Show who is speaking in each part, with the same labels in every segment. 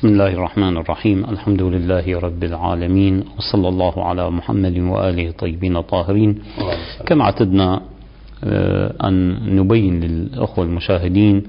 Speaker 1: بسم الله الرحمن الرحيم. الحمد لله رب العالمين، وصلى الله على محمد وآله الطيبين الطاهرين. كما اعتدنا أن نبين للأخوة المشاهدين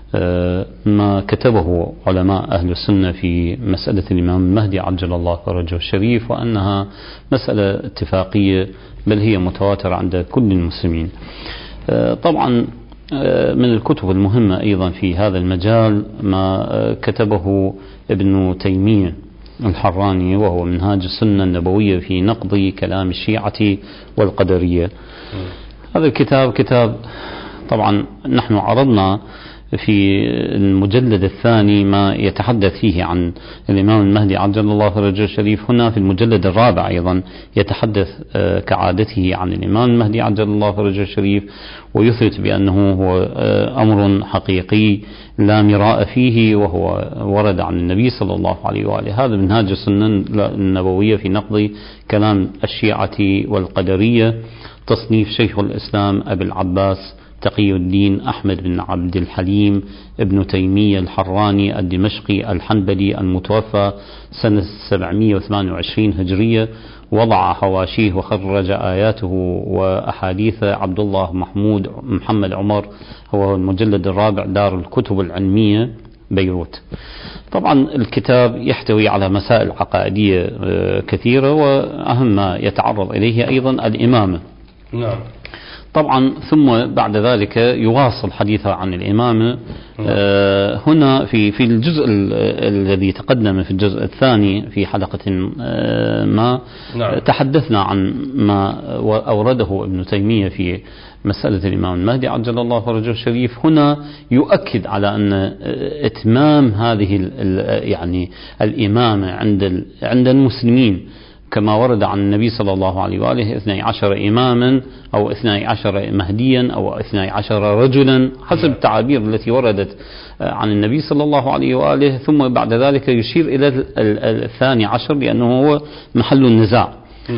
Speaker 1: ما كتبه علماء أهل السنة في مسألة الإمام المهدي عجل الله فرجه الشريف، وأنها مسألة اتفاقية بل هي متواترة عند كل المسلمين. طبعا من الكتب المهمة أيضا في هذا المجال ما كتبه ابن تيمية الحراني، وهو منهاج السنة النبوية في نقض كلام الشيعة والقدرية. هذا الكتاب كتاب طبعا نحن عرضنا في المجلد الثاني ما يتحدث فيه عن الإمام المهدي عجل الله فرجه الشريف. هنا في المجلد الرابع أيضا يتحدث كعادته عن الإمام المهدي عجل الله فرجه الشريف، ويثبت بأنه هو أمر حقيقي لا مراء فيه، وهو ورد عن النبي صلى الله عليه وآله. هذا منهاج السنة النبوية في نقض كلام الشيعة والقدرية، تصنيف شيخ الإسلام أبي العباس تقي الدين أحمد بن عبد الحليم ابن تيمية الحراني الدمشقي الحنبلي، المتوفى سنة 728 هجرية. وضع حواشيه وخرج آياته وأحاديث عبد الله محمد عمر، هو المجلد الرابع، دار الكتب العلمية بيروت. طبعا الكتاب يحتوي على مسائل عقائدية كثيرة، وأهم ما يتعرض إليه أيضا الإمامة.
Speaker 2: نعم.
Speaker 1: طبعا ثم بعد ذلك يواصل حديثه عن الإمامة. هنا في الجزء الذي تقدم في الجزء الثاني في حلقة ما تحدثنا عن ما أورده ابن تيمية في مسألة الإمام المهدي عجل الله فرجه الشريف. هنا يؤكد على أن إتمام هذه يعني الإمامة عند المسلمين كما ورد عن النبي صلى الله عليه وآله 12 إماما أو 12 مهديا أو 12 رجلا حسب التعابير التي وردت عن النبي صلى الله عليه وآله. ثم بعد ذلك يشير إلى 12 لأنه هو محل النزاع.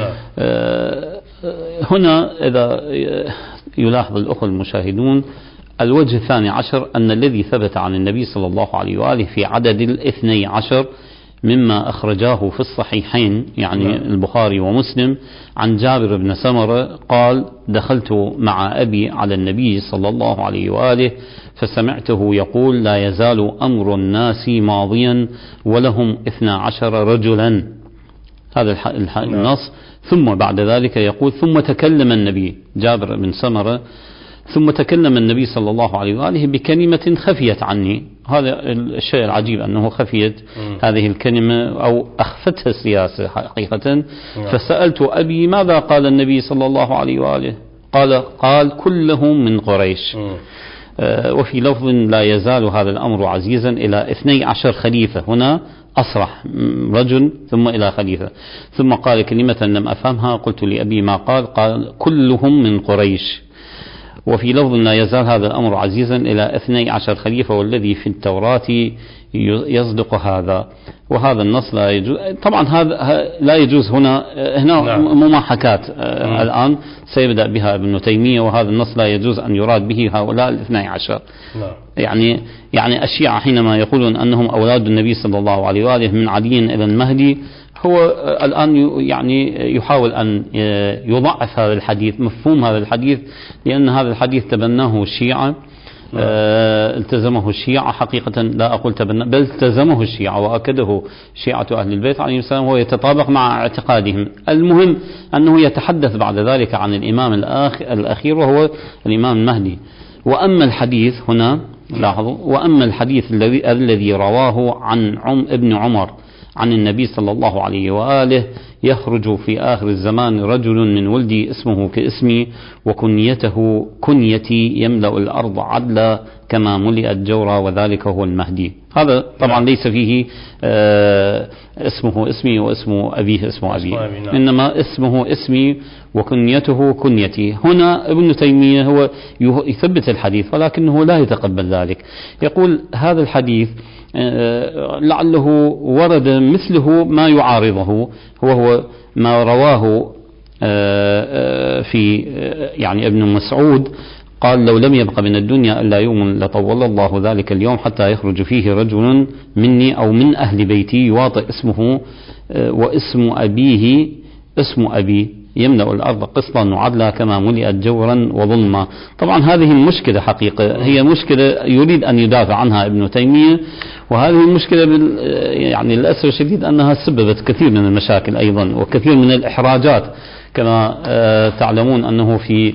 Speaker 1: هنا إذا يلاحظ الأخوة المشاهدون الوجه 12 أن الذي ثبت عن النبي صلى الله عليه وآله في عدد 12 مما أخرجاه في الصحيحين يعني البخاري ومسلم عن جابر بن سمرة قال: دخلت مع أبي على النبي صلى الله عليه وآله فسمعته يقول: لا يزال أمر الناس ماضيا ولهم 12 رجلا. هذا النص. ثم بعد ذلك يقول: ثم تكلم النبي جابر بن سمرة ثم تكلم النبي صلى الله عليه وآله بكلمة خفيت عني. هذا الشيء العجيب أنه خفيت هذه الكلمة أو أخفتها السياسة حقيقة. فسألت أبي: ماذا قال النبي صلى الله عليه وآله؟ قال: كلهم من قريش. وفي لفظ: لا يزال هذا الأمر عزيزا إلى 12 خليفة. هنا أصرح رجل ثم إلى خليفة. ثم قال كلمة لم أفهمها، قلت لأبي: ما قال كلهم من قريش. وفي لفظ: لا يزال هذا الأمر عزيزا إلى 12 خليفة، والذي في التوراة يصدق هذا. وهذا النص لا يجوز. طبعا هذا لا يجوز. هنا مماحكات الآن سيبدأ بها ابن تيمية، وهذا النص لا يجوز أن يراد به هؤلاء 12. يعني الشيعة حينما يقولون أنهم أولاد النبي صلى الله عليه وآله من علي إلى المهدي، هو الآن يعني يحاول أن يضعف هذا الحديث، مفهوم هذا الحديث، لأن هذا الحديث تبناه الشيعة. التزمه الشيعة حقيقة، لا أقول تبناه بل التزمه الشيعة وأكده شيعة أهل البيت عليهم السلام، وهو يتطابق مع اعتقادهم. المهم أنه يتحدث بعد ذلك عن الإمام الأخير وهو الإمام المهدي. وأما الحديث هنا لاحظوا، وأما الحديث الذي رواه عن ابن عمر عن النبي صلى الله عليه وآله: يخرج في آخر الزمان رجل من ولدي اسمه كاسمي وكنيته كنيتي يملأ الأرض عدلا كما ملئت جورا وذلك هو المهدي. هذا طبعا ليس فيه اسمه اسمي واسم أبيه اسم أبي، إنما اسمه اسمي وكنيته كنيتي. هنا ابن تيمية هو يثبت الحديث ولكنه لا يتقبل ذلك. يقول هذا الحديث لعله ورد مثله ما يعارضه، وهو ما رواه في يعني ابن مسعود قال لو لم يبق من الدنيا إلا يوم لطول الله ذلك اليوم حتى يخرج فيه رجل مني أو من أهل بيتي يواطئ اسمه واسم أبيه اسم أبي يملأ الأرض قسطا وعدلا كما ملئت جورا وظلما. طبعا هذه المشكلة حقيقة هي مشكلة يريد أن يدافع عنها ابن تيمية، وهذه المشكلة يعني للأسف الشديد أنها سببت كثير من المشاكل أيضا وكثير من الإحراجات. كما تعلمون أنه في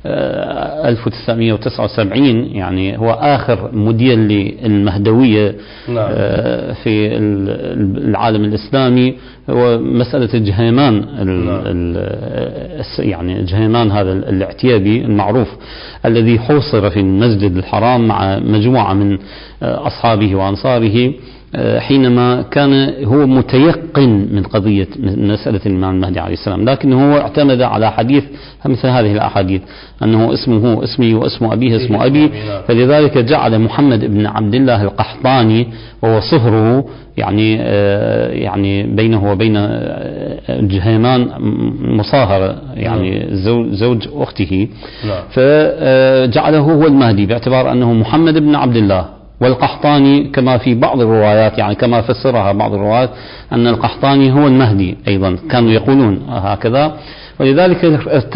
Speaker 1: 1979 يعني هو آخر مدير للمهدوية في العالم الإسلامي هو مسألة الجهيمان، يعني الجهيمان هذا الاعتيابي المعروف الذي حوصر في المسجد الحرام مع مجموعة من أصحابه وأنصاره حينما كان هو متيقن من قضية مسألة الإمام المهدي عليه السلام، لكنه هو اعتمد على حديث مثل هذه الأحاديث أنه اسمه اسمي واسم أبيه اسم أبي، فلذلك جعل محمد بن عبد الله القحطاني وهو صهره يعني بينه وبين جهيمان مصاهرة يعني زوج أخته، فجعله هو المهدي باعتبار أنه محمد بن عبد الله. والقحطاني كما في بعض الروايات يعني كما فسرها بعض الروايات أن القحطاني هو المهدي أيضا، كانوا يقولون هكذا، ولذلك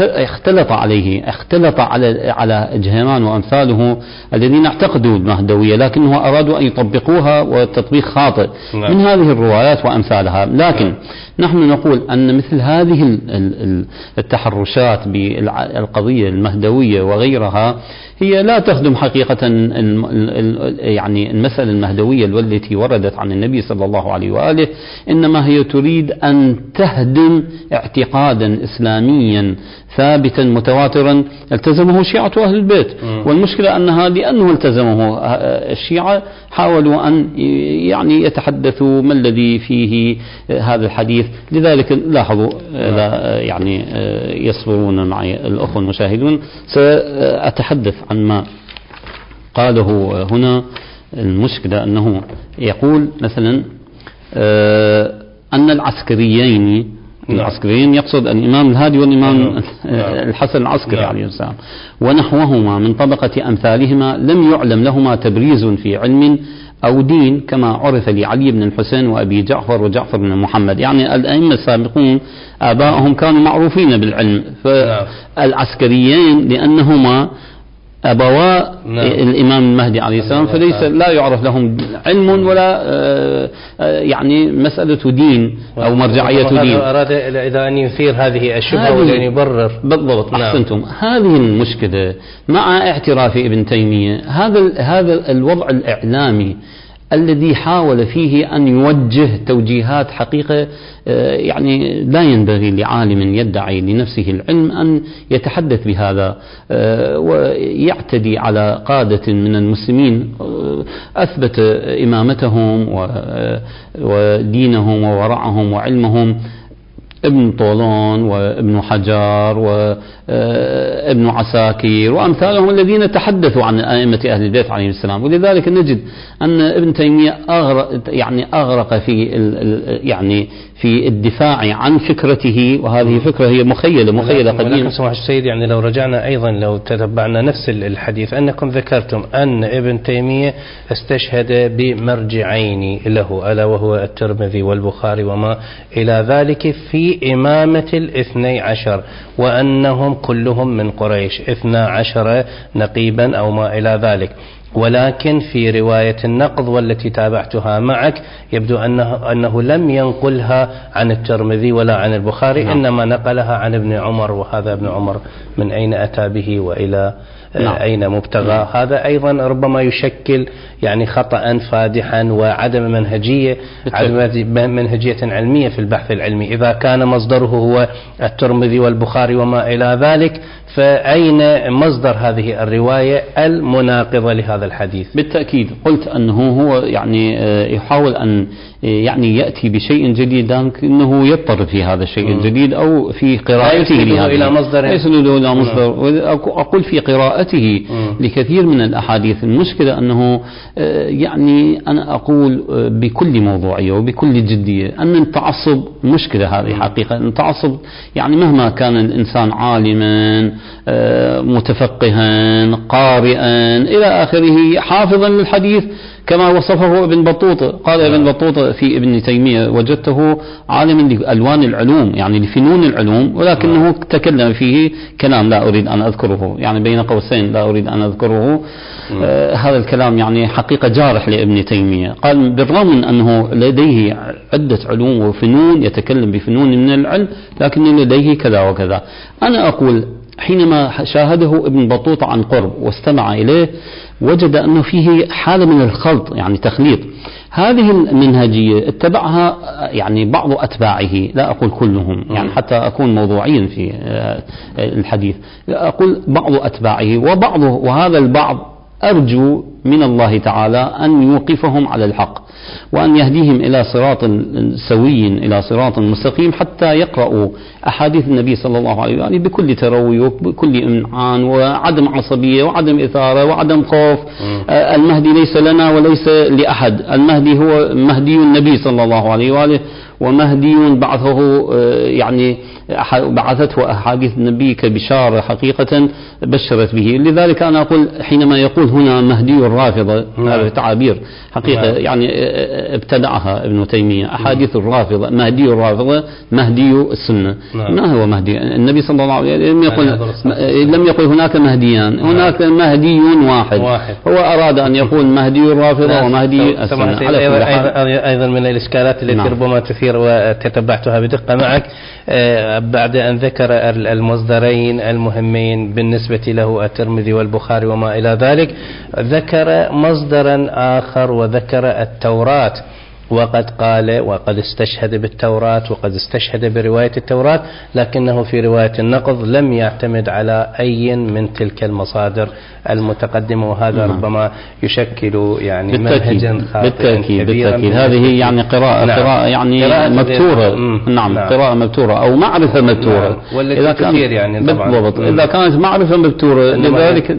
Speaker 1: اختلط على جهيمان وأمثاله الذين اعتقدوا المهدوية لكنه أرادوا أن يطبقوها وتطبيق خاطئ من هذه الروايات وأمثالها. لكن نحن نقول أن مثل هذه التحرشات بالقضية المهدوية وغيرها هي لا تخدم حقيقة يعني المسألة المهدوية التي وردت عن النبي صلى الله عليه وآله، إنما هي تريد أن تهدم اعتقادا إسلاميا ثابتا متواترا التزمه شيعة أهل البيت. والمشكلة أنها لأنه التزمه الشيعة حاولوا أن يعني يتحدثوا ما الذي فيه هذا الحديث. لذلك لاحظوا يعني يصبرون معي الأخوة المشاهدون، سأتحدث عن ما قاله هنا. المشكلة أنه يقول مثلا أن العسكريين يقصد الإمام الهادي والإمام الحسن العسكري عليه السلام ونحوهما من طبقة أمثالهما لم يعلم لهما تبريز في علم أو دين كما عرف لعلي بن الحسين وأبي جعفر وجعفر بن محمد. يعني الأئمة السابقون آبائهم كانوا معروفين بالعلم، فالعسكريين لأنهما أبواء الإمام المهدي عليه السلام فليس لا يعرف لهم علم ولا يعني مسألة دين أو مرجعية دين.
Speaker 2: أراد إذا أن يثير هذه الشبهة وأن يبرر.
Speaker 1: بالضبط أحسنتم. هذه المشكلة مع اعتراف ابن تيمية هذا الوضع الإعلامي الذي حاول فيه أن يوجه توجيهات حقيقة يعني لا ينبغي لعالم يدعي لنفسه العلم أن يتحدث بهذا ويعتدي على قادة من المسلمين أثبت إمامتهم ودينهم وورعهم وعلمهم، ابن طولون وابن حجار وابن عساكر وأمثالهم الذين تحدثوا عن أئمة أهل البيت عليهم السلام. ولذلك نجد أن ابن تيمية أغرق في الدفاع عن فكرته، وهذه فكرة هي مخيلة قديمة.
Speaker 2: ولكن سماحة السيد يعني لو رجعنا أيضا لو تتبعنا نفس الحديث أنكم ذكرتم أن ابن تيمية استشهد بمرجعين له ألا وهو الترمذي والبخاري وما إلى ذلك في إمامة الاثني عشر، وأنهم كلهم من قريش 12 نقيبا أو ما إلى ذلك. ولكن في رواية النقض والتي تابعتها معك يبدو أنه لم ينقلها عن الترمذي ولا عن البخاري، إنما نقلها عن ابن عمر، وهذا ابن عمر من أين أتى به وإلى أين مبتغى. هذا أيضا ربما يشكل يعني خطأ فادحا وعدم منهجية علمية في البحث العلمي. إذا كان مصدره هو الترمذي والبخاري وما إلى ذلك، فأين مصدر هذه الرواية المناقضة لهذا الحديث؟
Speaker 1: بالتأكيد قلت أنه هو يعني يحاول أن يعني يأتي بشيء جديد لكنه يضطر في هذا الشيء الجديد أو في قراءته
Speaker 2: إلى مصدر
Speaker 1: أقول في قراءته قراءته لكثير من الأحاديث. المشكلة أنه يعني أنا أقول بكل موضوعية وبكل جدية أن التعصب مشكلة، هذه حقيقة. التعصب يعني مهما كان الإنسان عالما متفقها قارئا إلى آخره حافظا للحديث كما وصفه ابن بطوطة. قال ابن بطوطة في ابن تيمية: وجدته عالما لألوان العلوم، يعني لفنون العلوم، ولكنه تكلم فيه كلام لا أريد أن أذكره، يعني بين قوسين لا أريد أن أذكره. هذا الكلام يعني حقيقة جارح لابن تيمية. قال بالرغم من أنه لديه عدة علوم وفنون، يتكلم بفنون من العلم، لكن لديه كذا وكذا. أنا أقول حينما شاهده ابن بطوطة عن قرب واستمع إليه وجد أنه فيه حالة من الخلط، يعني تخليط. هذه المنهجية اتبعها يعني بعض أتباعه، لا أقول كلهم، يعني حتى أكون موضوعيا في الحديث، أقول بعض أتباعه، وهذا البعض أرجو من الله تعالى أن يوقفهم على الحق وأن يهديهم إلى صراط سوي، إلى صراط مستقيم، حتى يقرأوا أحاديث النبي صلى الله عليه وآله بكل تروي وبكل إمعان وعدم عصبية وعدم إثارة وعدم خوف. المهدي ليس لنا وليس لأحد، المهدي هو مهدي النبي صلى الله عليه وآله، ومهدي بعثه يعني بعثته أحاديث النبي كبشارة حقيقة بشرت به. لذلك أنا أقول حينما يقول هنا مهدي الرافضة، هذه تعابير حقيقة يعني ابتدعها ابن تيمية. أحاديث الرافضة، مهدي الرافضة مهدي السنة. ما هو مهدي النبي صلى الله عليه وسلم؟ لم يقل هناك مهديان، هناك مهدي واحد. هو أراد أن يقول مهدي الرافضة ومهدي السنة.
Speaker 2: أيضا من الإشكالات التي ربما تثير وتتبعتها بدقة معك، بعد أن ذكر المصدرين المهمين بالنسبة له الترمذي والبخاري وما إلى ذلك، ذكر مصدرا آخر وذكر التوراة، وقد قال وقد استشهد بالتوراة وقد استشهد برواية التوراة، لكنه في رواية النقض لم يعتمد على أي من تلك المصادر المتقدمة، وهذا ربما يشكل يعني منهجا خاطئا كبيرا.
Speaker 1: بالتأكيد هذه يعني قراءة يعني مبتورة. قراءة مبتورة أو معرفة مبتورة.
Speaker 2: والتي كثير يعني
Speaker 1: بالضبط. إذا كانت معرفة مبتورة لذلك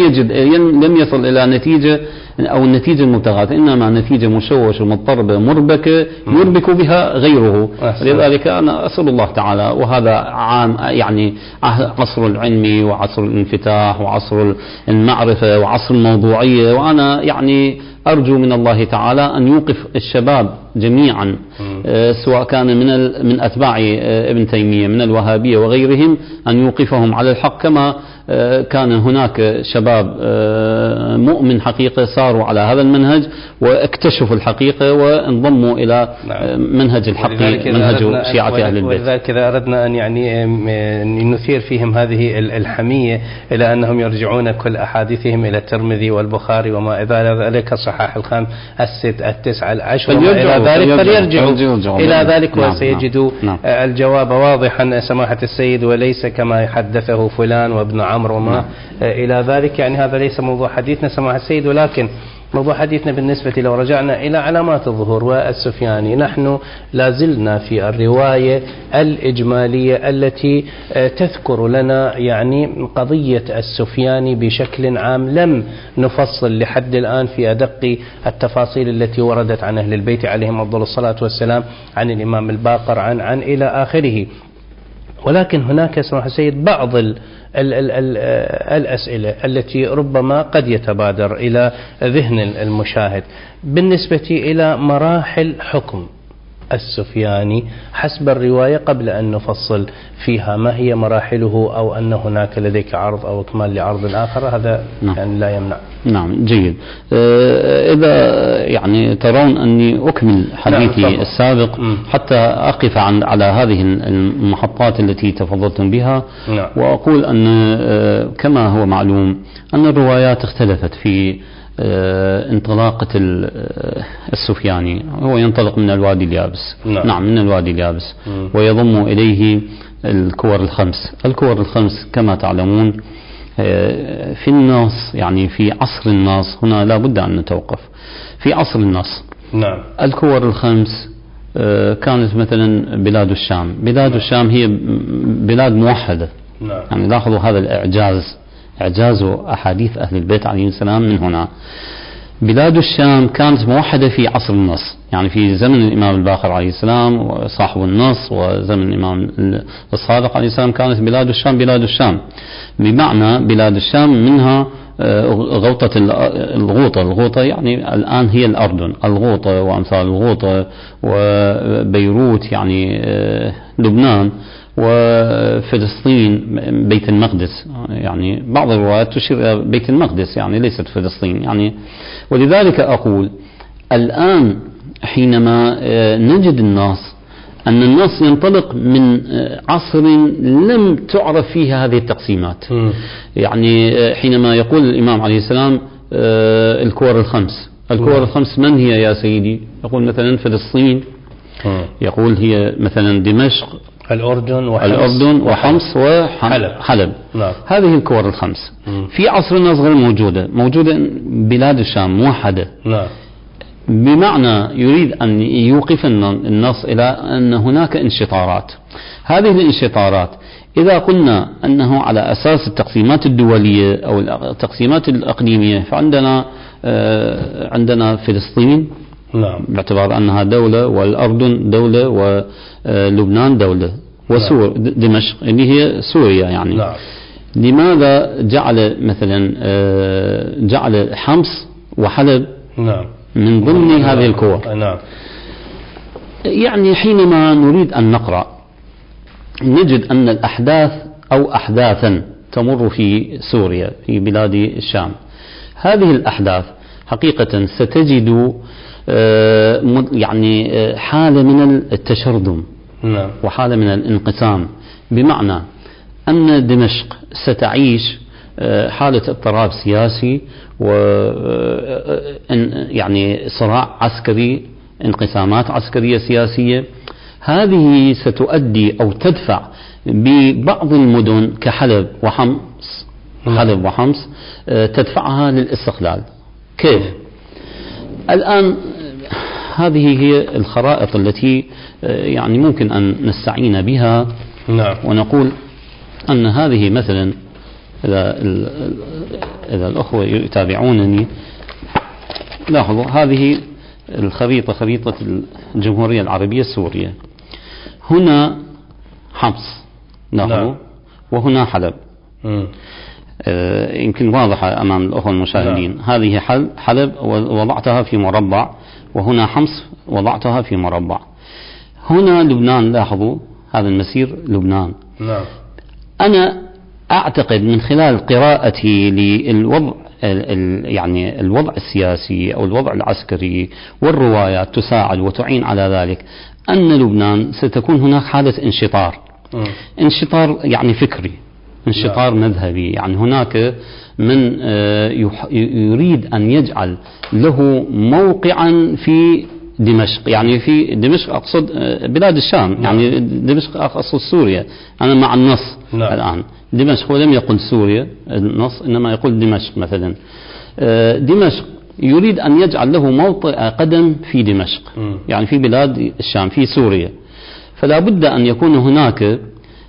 Speaker 1: لم يصل إلى نتيجة أو النتيجة المبتغاة، إنما نتيجة مشوشة مضطربة مربكة يربك بها غيره. لذلك أنا أسأل الله تعالى، وهذا عام يعني عصر العلم وعصر الانفتاح وعصر المعرفة وعصر الموضوعية، وأنا يعني أرجو من الله تعالى أن يوقف الشباب جميعا، سواء كان من أتباع ابن تيمية من الوهابية وغيرهم، أن يوقفهم على الحق، كما كان هناك شباب مؤمن حقيقة صاروا على هذا المنهج واكتشفوا الحقيقة وانضموا إلى منهج الحق، منهج شيعة أهل البيت.
Speaker 2: ولذلك إذا أردنا أن يعني نثير فيهم هذه الحمية إلى أنهم يرجعون كل أحاديثهم إلى الترمذي والبخاري وما إلى ذلك، الصحاح الخامس الست التسعة العشر وما إلى ذلك، فليرجعوا إلى ذلك وسيجدوا الجواب واضحا سماحة السيد، وليس كما حدثه فلان وابن عمرو وما إلى ذلك. يعني هذا ليس موضوع حديثنا سماحة السيد، ولكن موضوع حديثنا بالنسبة لو رجعنا إلى علامات الظهور والسفياني، نحن لازلنا في الرواية الإجمالية التي تذكر لنا يعني قضية السفياني بشكل عام، لم نفصل لحد الآن في أدق التفاصيل التي وردت عن أهل البيت عليهم أفضل الصلاة والسلام، عن الإمام الباقر، عن إلى آخره. ولكن هناك سماحة السيد بعض الأسئلة التي ربما قد يتبادر إلى ذهن المشاهد بالنسبة إلى مراحل حكم السفياني حسب الرواية، قبل أن نفصل فيها ما هي مراحله، أو أن هناك لديك عرض أو إكمال لعرض آخر، هذا يعني لا يمنع.
Speaker 1: نعم جيد. إذا يعني ترون أني أكمل حديثي السابق حتى أقف على هذه المحطات التي تفضلتم بها، وأقول أن كما هو معلوم أن الروايات اختلفت في انطلاقة السفياني. هو ينطلق من الوادي اليابس، نعم من الوادي اليابس، ويضم إليه الكور الخمس. الكور الخمس كما تعلمون في النص، يعني في عصر النص، هنا لا بد أن نتوقف في عصر النص. الكور الخمس كانت مثلا بلاد الشام. بلاد الشام هي بلاد موحدة، يعني لاحظوا هذا الإعجاز إعجاز أحاديث أهل البيت عليهم السلام من هنا. بلاد الشام كانت موحدة في عصر النص، يعني في زمن الإمام الباقر عليه السلام وصاحب النص، وزمن الإمام الصادق عليه السلام كانت بلاد الشام بلاد الشام، بمعنى بلاد الشام منها غوطة الغوطة يعني الآن هي الأردن، الغوطة وأمثال الغوطة، وبيروت يعني لبنان، وفلسطين بيت المقدس، يعني بعض الروايات تشير إلى بيت المقدس يعني ليست فلسطين يعني. ولذلك أقول الآن حينما نجد أن النص ينطلق من عصر لم تعرف فيها هذه التقسيمات، يعني حينما يقول الإمام عليه السلام الكور الخمس من هي يا سيدي؟ يقول مثلا فلسطين، يقول هي مثلا دمشق، الأردن وحمص وحلب. نعم. هذه الكور الخمس. في عصرنا غير موجودة بلاد الشام موحدة. نعم. بمعنى يريد أن يوقف النص إلى أن هناك انشطارات. هذه الانشطارات إذا قلنا أنه على أساس التقسيمات الدولية أو التقسيمات الأقليمية، فعندنا عندنا فلسطين، نعم، باعتبار أنها دولة، والأردن دولة، ولبنان دولة، دمشق اللي هي سوريا يعني. نعم. لماذا جعل حمص وحلب، نعم، من ضمن هذه الكور؟ نعم. يعني حينما نريد أن نقرأ نجد أن الأحداث أو أحداثا تمر في سوريا في بلاد الشام، هذه الأحداث حقيقة ستجد يعني حالة من التشرذم، نعم، وحالة من الانقسام، بمعنى أن دمشق ستعيش حالة اضطراب سياسي و يعني صراع عسكري، انقسامات عسكرية سياسية. هذه ستؤدي أو تدفع ببعض المدن كحلب وحمص تدفعها للاستقلال. كيف؟ الآن هذه هي الخرائط التي يعني ممكن أن نستعين بها. نعم. ونقول أن هذه مثلا إذا الأخوة يتابعونني لاحظوا هذه الخريطة، خريطة الجمهورية العربية السورية. هنا حمص لاحظوا. نعم. وهنا حلب. يمكن واضحة أمام الأخوة المشاهدين. نعم. هذه حلب وضعتها في مربع، وهنا حمص وضعتها في مربع. هنا لبنان، لاحظوا هذا المسير لبنان. نعم. أنا أعتقد من خلال قراءتي للوضع يعني الوضع السياسي أو الوضع العسكري والروايات تساعد وتعين على ذلك، أن لبنان ستكون هناك حالة انشطار يعني فكري، انشطار مذهبي، يعني هناك من يريد أن يجعل له موقعا في دمشق، يعني في دمشق أقصد بلاد الشام، يعني دمشق أقصد سوريا، أنا مع النص. نعم. الآن دمشق، ولم يقل سوريا النص إنما يقول دمشق مثلا. دمشق يريد أن يجعل له موطئ قدم في دمشق، يعني في بلاد الشام في سوريا. فلا بد أن يكون هناك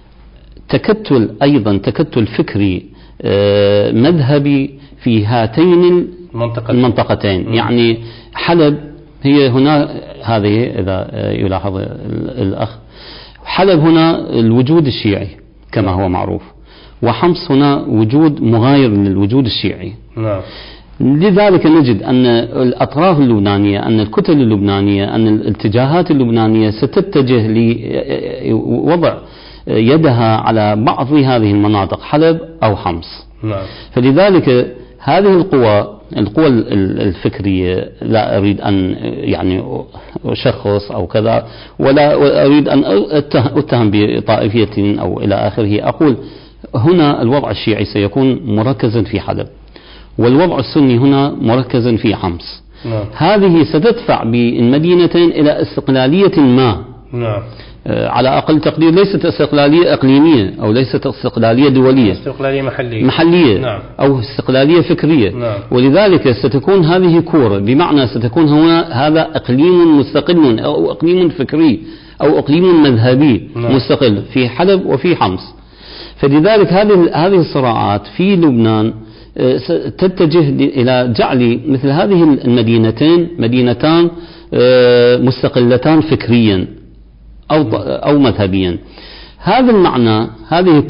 Speaker 1: تكتل فكري مذهبي في هاتين المنطقتين. يعني حلب هي هنا، هذه إذا يلاحظ الأخ، حلب هنا الوجود الشيعي كما هو معروف، وحمص هنا وجود مغاير للوجود الشيعي. نعم. لذلك نجد أن الأطراف اللبنانية، أن الكتل اللبنانية، أن الاتجاهات اللبنانية ستتجه لوضع يدها على بعض هذه المناطق، حلب أو حمص. نعم. فلذلك هذه القوى الفكرية، لا أريد أن يعني أشخص أو كذا، ولا أريد أن أتهم بطائفية أو إلى آخره. أقول هنا الوضع الشيعي سيكون مركزا في حلب، والوضع السني هنا مركزا في حمص. نعم. هذه ستدفع بالمدينتين إلى استقلالية ما. نعم. على أقل تقدير ليست استقلالية إقليمية أو ليست استقلالية دولية، استقلالية محلية. نعم. أو استقلالية فكرية. نعم. ولذلك ستكون هذه كورة، بمعنى ستكون هذا إقليم مستقل أو إقليم فكري أو إقليم مذهبي. نعم. مستقل في حلب وفي حمص. فلذلك هذه الصراعات في لبنان تتجه إلى جعل مثل هذه المدينتين مدينتان مستقلتان فكريا أو مذهبيا. هذا المعنى، هذه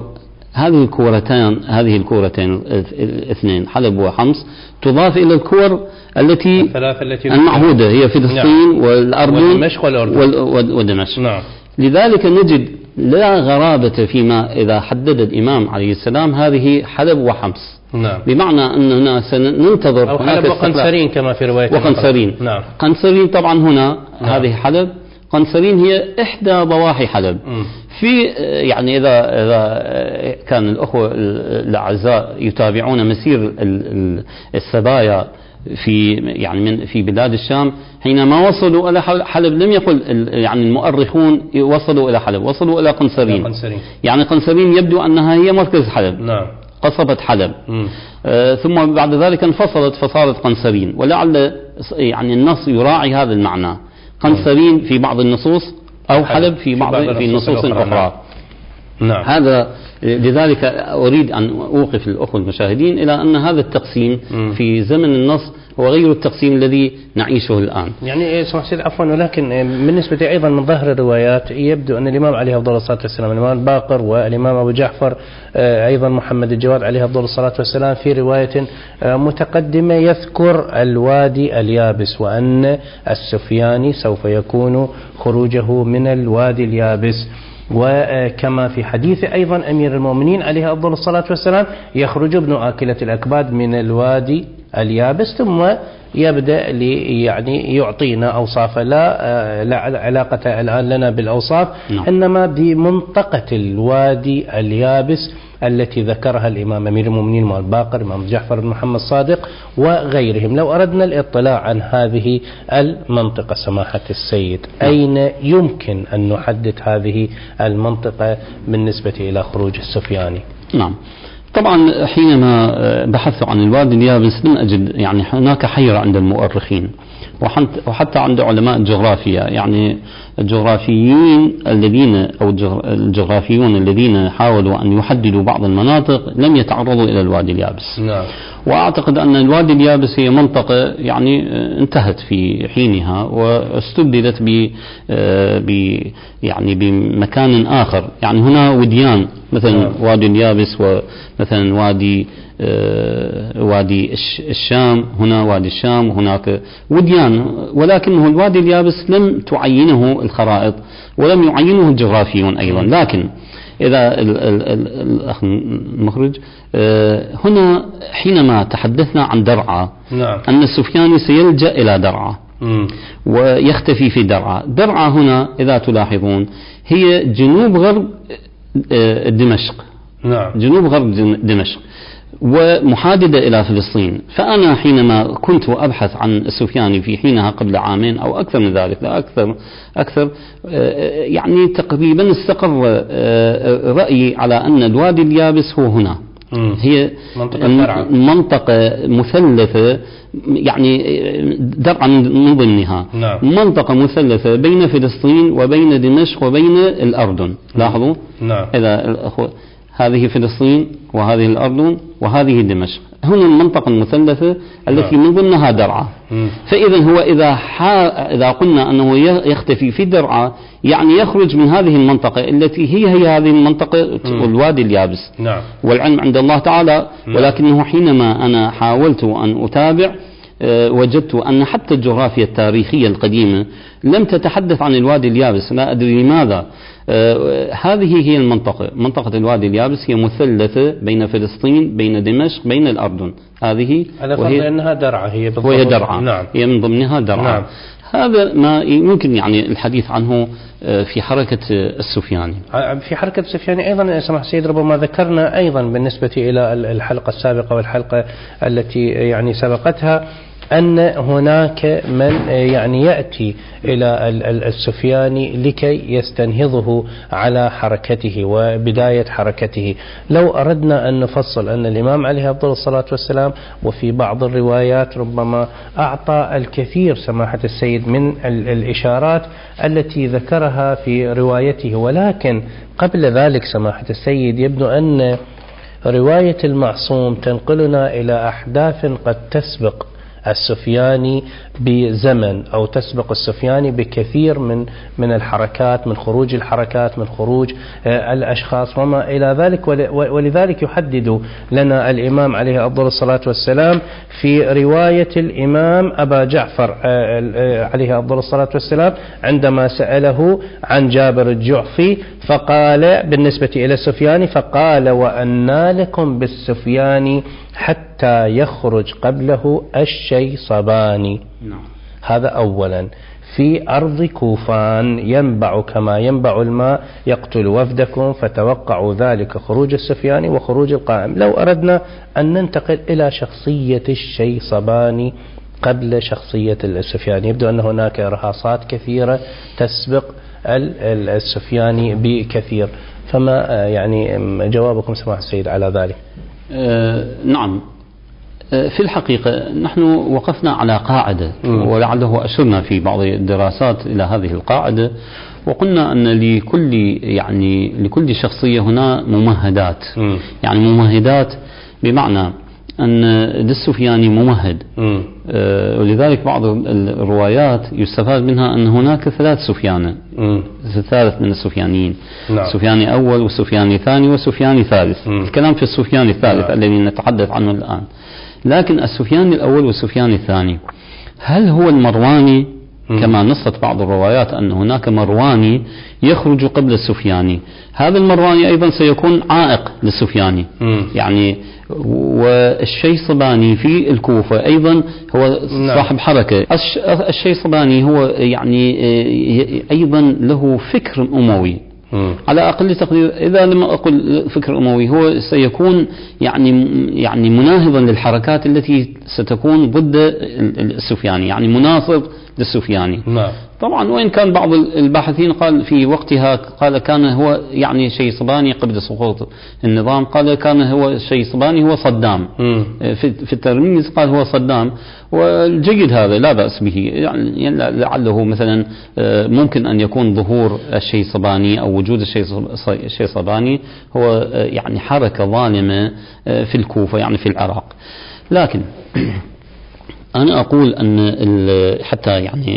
Speaker 1: الكورتين الاثنين حلب وحمص تضاف إلى الكور التي المعهودة هي فلسطين والأردن ودمشق.
Speaker 2: نعم.
Speaker 1: لذلك نجد لا غرابة فيما إذا حدد الإمام عليه السلام هذه حلب وحمص.
Speaker 2: نعم.
Speaker 1: بمعنى أننا سننتظر
Speaker 2: أو حلب وقنصرين كما في رواية
Speaker 1: وقنصرين.
Speaker 2: نعم.
Speaker 1: قنصرين طبعا هنا. نعم. هذه حلب. قنصرين هي إحدى ضواحي حلب. في يعني إذا كان الأخوة الأعزاء يتابعون مسير السبايا في بلاد الشام، حينما وصلوا إلى حلب لم يقل يعني المؤرخون وصلوا إلى حلب، وصلوا إلى قنصرين. يعني قنصرين يبدو أنها هي مركز حلب.
Speaker 2: نعم.
Speaker 1: قصبة حلب. ثم بعد ذلك انفصلت فصارت قنصرين، ولعل يعني النص يراعي هذا المعنى، قنصرين في بعض النصوص أو حلب في نصوص أخرى.
Speaker 2: نعم.
Speaker 1: هذا لذلك أريد أن أوقف الأخوة المشاهدين إلى أن هذا التقسيم في زمن النص هو غير التقسيم الذي نعيشه الآن.
Speaker 2: يعني سمح سيد عفوا، ولكن بالنسبة أيضا من ظاهر الروايات يبدو أن الإمام عليه أفضل الصلاة والسلام، الإمام الباقر والإمام أبو جعفر أيضا محمد الجواد عليه أفضل الصلاة والسلام في رواية متقدمة يذكر الوادي اليابس، وأن السفياني سوف يكون خروجه من الوادي اليابس. وكما في حديث أيضا أمير المؤمنين عليه أفضل الصلاة والسلام يخرج ابن آكلة الأكباد من الوادي اليابس، ثم يبدأ يعني يعطينا أوصاف لا علاقة الآن لنا بالأوصاف. نعم. إنما بمنطقة الوادي اليابس التي ذكرها الإمام أمير المؤمنين الباقر، الإمام جعفر بن محمد الصادق وغيرهم. لو أردنا الإطلاع عن هذه المنطقة سماحة السيد، أين يمكن أن نحدد هذه المنطقة بالنسبة إلى خروج السفياني؟
Speaker 1: نعم. طبعا حينما بحثت عن الوادي اليابس لم أجد يعني هناك حيرة عند المؤرخين وحتى عند علماء الجغرافيا، يعني الجغرافيين الجغرافيون الذين حاولوا أن يحددوا بعض المناطق لم يتعرضوا إلى الوادي اليابس.
Speaker 2: نعم.
Speaker 1: وأعتقد أن الوادي اليابس هي منطقة يعني انتهت في حينها واستبدلت يعني بمكان آخر. يعني هنا وديان مثلا وادي اليابس، ومثلا وادي الشام، هنا وادي الشام، وهناك وديان، ولكنه الوادي اليابس لم تعينه الخرائط ولم يعينه الجغرافيون أيضا. لكن إذا الأخ المخرج هنا حينما تحدثنا عن درعا،
Speaker 2: نعم.
Speaker 1: أن السفياني سيلجأ إلى درعا ويختفي في درعا. درعا هنا إذا تلاحظون هي جنوب غرب دمشق.
Speaker 2: نعم.
Speaker 1: جنوب غرب دمشق ومحاددة إلى فلسطين. فأنا حينما كنت أبحث عن السفياني في حينها قبل عامين أو أكثر من ذلك، لا أكثر يعني تقريبا استقر رأيي على أن الوادي اليابس هو هنا. هي منطقة مثلثة، يعني درعا من ضمنها.
Speaker 2: نعم.
Speaker 1: منطقة مثلثة بين فلسطين وبين دمشق وبين الأردن. لاحظوا.
Speaker 2: نعم.
Speaker 1: إذا هذه فلسطين وهذه الأردن وهذه دمشق، هنا المنطقة المثلثة التي من ضمنها درعا. فإذا هو إذا قلنا أنه يختفي في درعا يعني يخرج من هذه المنطقة التي هي هذه المنطقة الوادي اليابس.
Speaker 2: نعم.
Speaker 1: والعلم عند الله تعالى. ولكنه حينما أنا حاولت أن أتابع وجدت أن حتى الجغرافيا التاريخية القديمة لم تتحدث عن الوادي اليابس، لا أدري لماذا. هذه هي منطقة الوادي اليابس هي مثلثة بين فلسطين، بين دمشق، بين الأردن. هذه
Speaker 2: وهي أنها درعا،
Speaker 1: وهي درعا.
Speaker 2: نعم.
Speaker 1: هي من ضمنها درعا.
Speaker 2: نعم.
Speaker 1: هذا ما يمكن يعني الحديث عنه في حركة السفياني.
Speaker 2: في حركة السفياني أيضا سمح سيد، ربما ذكرنا أيضا بالنسبة إلى الحلقة السابقة والحلقة التي يعني سبقتها أن هناك من يعني يأتي إلى السفياني لكي يستنهضه على حركته وبداية حركته. لو أردنا أن نفصل أن الإمام عليه أفضل الصلاة والسلام وفي بعض الروايات ربما أعطى الكثير سماحة السيد من الإشارات التي ذكرها في روايته، ولكن قبل ذلك سماحة السيد يبدو أن رواية المعصوم تنقلنا إلى أحداث قد تسبق السفياني بزمن أو تسبق السفياني بكثير من الحركات، من خروج الحركات، من خروج الأشخاص وما إلى ذلك. ولذلك يحدد لنا الإمام عليه أفضل الصلاة والسلام في رواية الإمام أبا جعفر عليه أفضل الصلاة والسلام عندما سأله عن جابر الجعفي فقال بالنسبة إلى السفياني فقال وأنى لكم بالسفياني حتى يخرج قبله الشيصباني. هذا أولا. في أرض كوفان ينبع كما ينبع الماء يقتل وفدكم فتوقعوا ذلك خروج السفياني وخروج القائم. لو أردنا أن ننتقل إلى شخصية الشيصباني قبل شخصية السفياني يبدو أن هناك رهاصات كثيرة تسبق السفياني بكثير، فما يعني جوابكم سماحة السيد على ذلك؟
Speaker 1: نعم، في الحقيقة نحن وقفنا على قاعدة ولعله أشرنا في بعض الدراسات إلى هذه القاعدة، وقلنا أن لكل شخصية هنا ممهدات. يعني ممهدات بمعنى أن السفياني ممهد، ولذلك بعض الروايات يستفاد منها أن هناك ثلاث سفيان، ثالث من السفيانيين، سفياني أول وسفياني ثاني وسفياني ثالث. الكلام في السفياني الثالث الذي نتحدث عنه الآن. لكن السفياني الأول والسفياني الثاني هل هو المرواني كما نصت بعض الروايات أن هناك مرواني يخرج قبل السفياني؟ هذا المرواني أيضا سيكون عائق للسفياني. يعني والشيصباني في الكوفة أيضا هو صاحب حركة. الشيصباني هو يعني أيضا له فكر أموي على أقل تقدير. إذا لم أقل فكر أموي هو سيكون يعني مناهضا للحركات التي ستكون ضد السفياني، يعني مناصب للسفياني. طبعا وإن كان بعض الباحثين قال في وقتها قال كان هو يعني شيصباني قبل سقوط النظام، قال كان هو شيصباني هو صدام. في الترميز قال هو صدام، والجيد هذا لا بأس به. يعني لعله مثلا ممكن أن يكون ظهور الشيصباني أو وجود الشيصباني هو يعني حركة ظالمة في الكوفة يعني في العراق. لكن أنا أقول أن حتى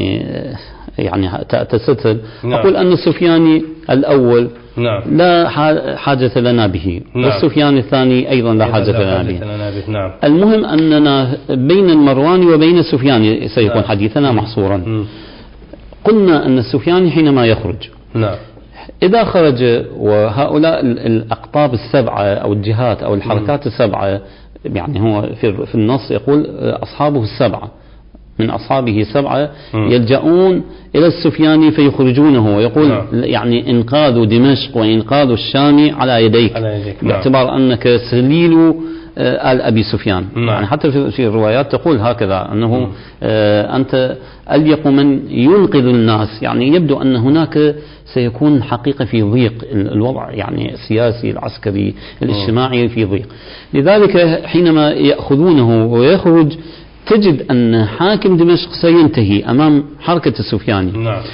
Speaker 1: يعني تستر أقول أن السفياني الأول لا حاجة لنا به، والسفياني الثاني أيضا لا حاجة لنا به. المهم أننا بين المرواني وبين السفياني سيكون حديثنا محصورا. قلنا أن السفياني حينما يخرج إذا خرج وهؤلاء الأقطاب السبعة أو الجهات أو الحركات السبعة، يعني هو في النص يقول أصحابه السبعة، من أصحابه سبعة يلجؤون إلى السفياني فيخرجونه، ويقول يعني إنقاذ دمشق وإنقاذ الشام على يديك، باعتبار أنك سليل آل أبي سفيان. يعني حتى في الروايات تقول هكذا أنه أنت أليق من ينقذ الناس. يعني يبدو أن هناك سيكون حقيقة في ضيق الوضع، يعني السياسي العسكري الاجتماعي في ضيق. لذلك حينما يأخذونه ويخرج تجد أن حاكم دمشق سينتهي أمام حركة السفياني.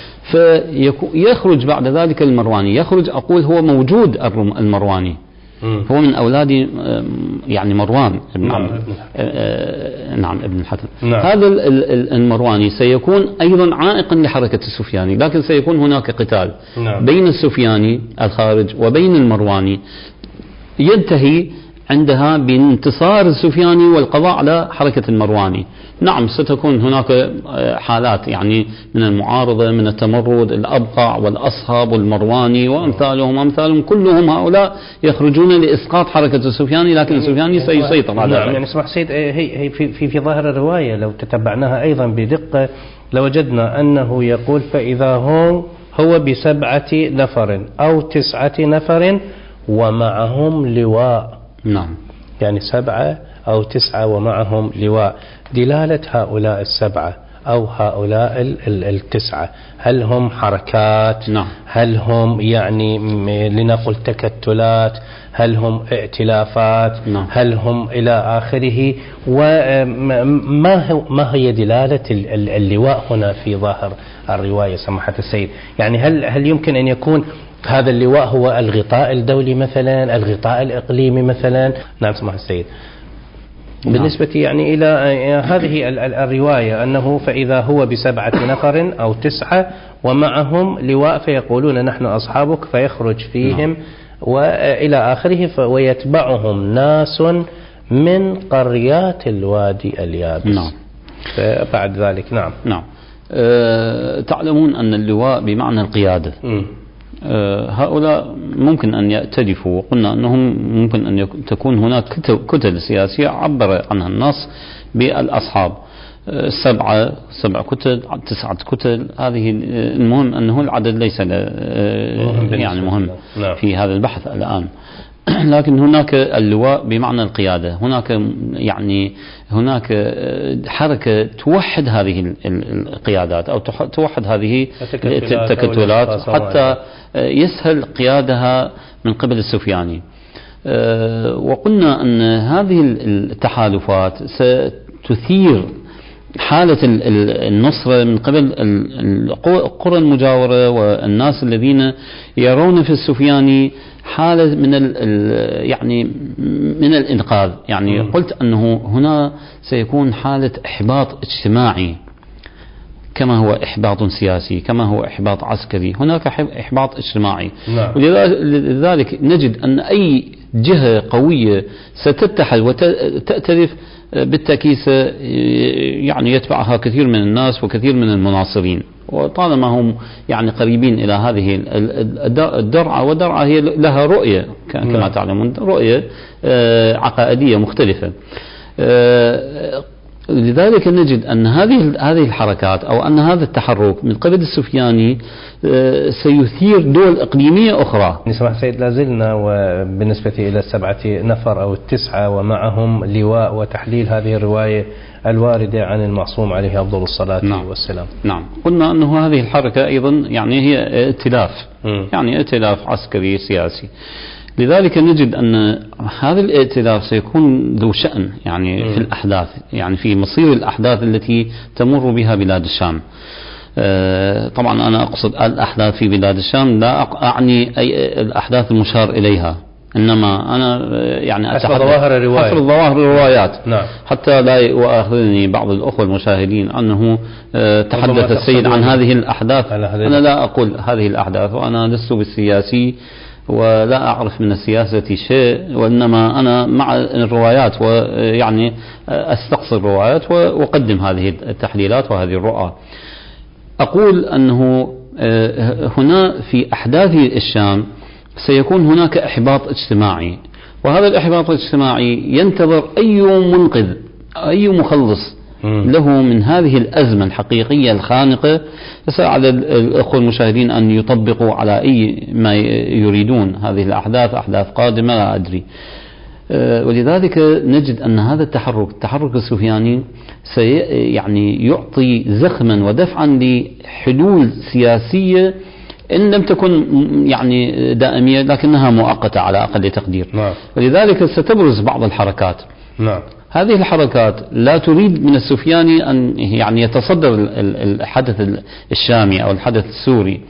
Speaker 1: فيخرج بعد ذلك المرواني. يخرج أقول هو موجود المرواني، هو من أولاد يعني مروان نعم ابن الحكم. هذا المرواني سيكون أيضا عائقا لحركة السفياني، لكن سيكون هناك قتال بين السفياني الخارج وبين المرواني، ينتهي عندها بانتصار السفياني والقضاء على حركة المرواني. نعم ستكون هناك حالات يعني من المعارضة، من التمرد، الأبقع والأصهب والمرواني وأمثالهم كلهم هؤلاء يخرجون لإسقاط حركة السفياني، لكن السفياني سيسيطر على ذلك.
Speaker 2: يعني اسمح سيد، هي في ظاهر الرواية لو تتبعناها أيضا بدقة لوجدنا أنه يقول فإذا هو ب7 نفر أو 9 نفر ومعهم لواء.
Speaker 1: نعم،
Speaker 2: يعني 7 أو 9 ومعهم لواء، دلالة هؤلاء 7 أو هؤلاء 9 هل هم حركات؟
Speaker 1: نعم.
Speaker 2: هل هم يعني لنقل تكتلات؟ هل هم ائتلافات؟
Speaker 1: نعم.
Speaker 2: هل هم إلى آخره؟ وما هي دلالة اللواء هنا في ظاهر الرواية سماحة السيد؟ يعني هل يمكن أن يكون هذا اللواء هو الغطاء الدولي مثلا، الغطاء الإقليمي مثلا؟ نعم سماحة السيد. بالنسبة يعني إلى هذه الرواية أنه فإذا هو ب7 نفر أو 9 ومعهم لواء فيقولون نحن أصحابك، فيخرج فيهم وإلى آخره، ويتبعهم ناس من قريات الوادي اليابس.
Speaker 1: نعم.
Speaker 2: بعد ذلك نعم.
Speaker 1: تعلمون أن اللواء بمعنى القيادة. هؤلاء ممكن أن يأتلفوا، وقلنا أنهم ممكن أن تكون هناك كتل سياسية عبر عنها النص بالأصحاب، 7 كتل 9 كتل. هذه المهم أنه العدد ليس يعني مهم في هذا البحث الآن. لكن هناك اللواء بمعنى القيادة، هناك حركة توحد هذه القيادات أو توحد هذه التكتلات حتى يسهل قيادها من قبل السفياني. وقلنا أن هذه التحالفات ستثير حالة النصرة من قبل القرى المجاورة والناس الذين يرون في السفياني حالة من الإنقاذ. قلت أنه هنا سيكون حالة إحباط اجتماعي، كما هو إحباط سياسي، كما هو إحباط عسكري، هناك إحباط اجتماعي. ولذلك نجد أن أي جهة قوية ستتحد وتأتلف بالتأكيد يتبعها كثير من الناس وكثير من المناصرين، وطالما هم قريبين إلى هذه الدرعة، والدرعة هي لها رؤية كما تعلمون، رؤية عقائدية مختلفة. لذلك نجد أن هذه الحركات أو أن هذا التحرك من قبل السفياني سيثير دول إقليمية أخرى.
Speaker 2: سماحة السيد، لازلنا وبالنسبة إلى 7 نفر أو 9 ومعهم لواء، وتحليل هذه الرواية الواردة عن المعصوم عليه أفضل الصلاة والسلام.
Speaker 1: نعم. قلنا أنه هذه الحركة أيضا هي ائتلاف، ائتلاف عسكري سياسي. لذلك نجد أن هذا الائتلاف سيكون ذو شأن في الأحداث، في مصير الأحداث التي تمر بها بلاد الشام. طبعا أنا أقصد الأحداث في بلاد الشام، لا أعني أي الأحداث المشار إليها، إنما أنا
Speaker 2: حسب ظواهر
Speaker 1: الروايات. حتى لا يؤاخذني بعض الأخوة المشاهدين أنه تحدث السيد عن هذه الأحداث. أنا لا أقول هذه الأحداث، وأنا لست بالسياسي ولا أعرف من السياسة شيء، وإنما أنا مع الروايات، أستقصي الروايات وأقدم هذه التحليلات وهذه الرؤى. أقول أنه هنا في أحداث الشام سيكون هناك إحباط اجتماعي، وهذا الإحباط الاجتماعي ينتظر أي منقذ، أي مخلص له من هذه الأزمة الحقيقية الخانقة. على الأخوة المشاهدين أن يطبقوا على أي ما يريدون، هذه الأحداث أحداث قادمة لا أدري. ولذلك نجد أن هذا التحرك السفياني يعطي زخما ودفعا لحلول سياسية إن لم تكن دائمية، لكنها مؤقتة على أقل تقدير. ولذلك ستبرز بعض الحركات. هذه الحركات لا تريد من السفياني أن يتصدر الحدث الشامي أو الحدث السوري.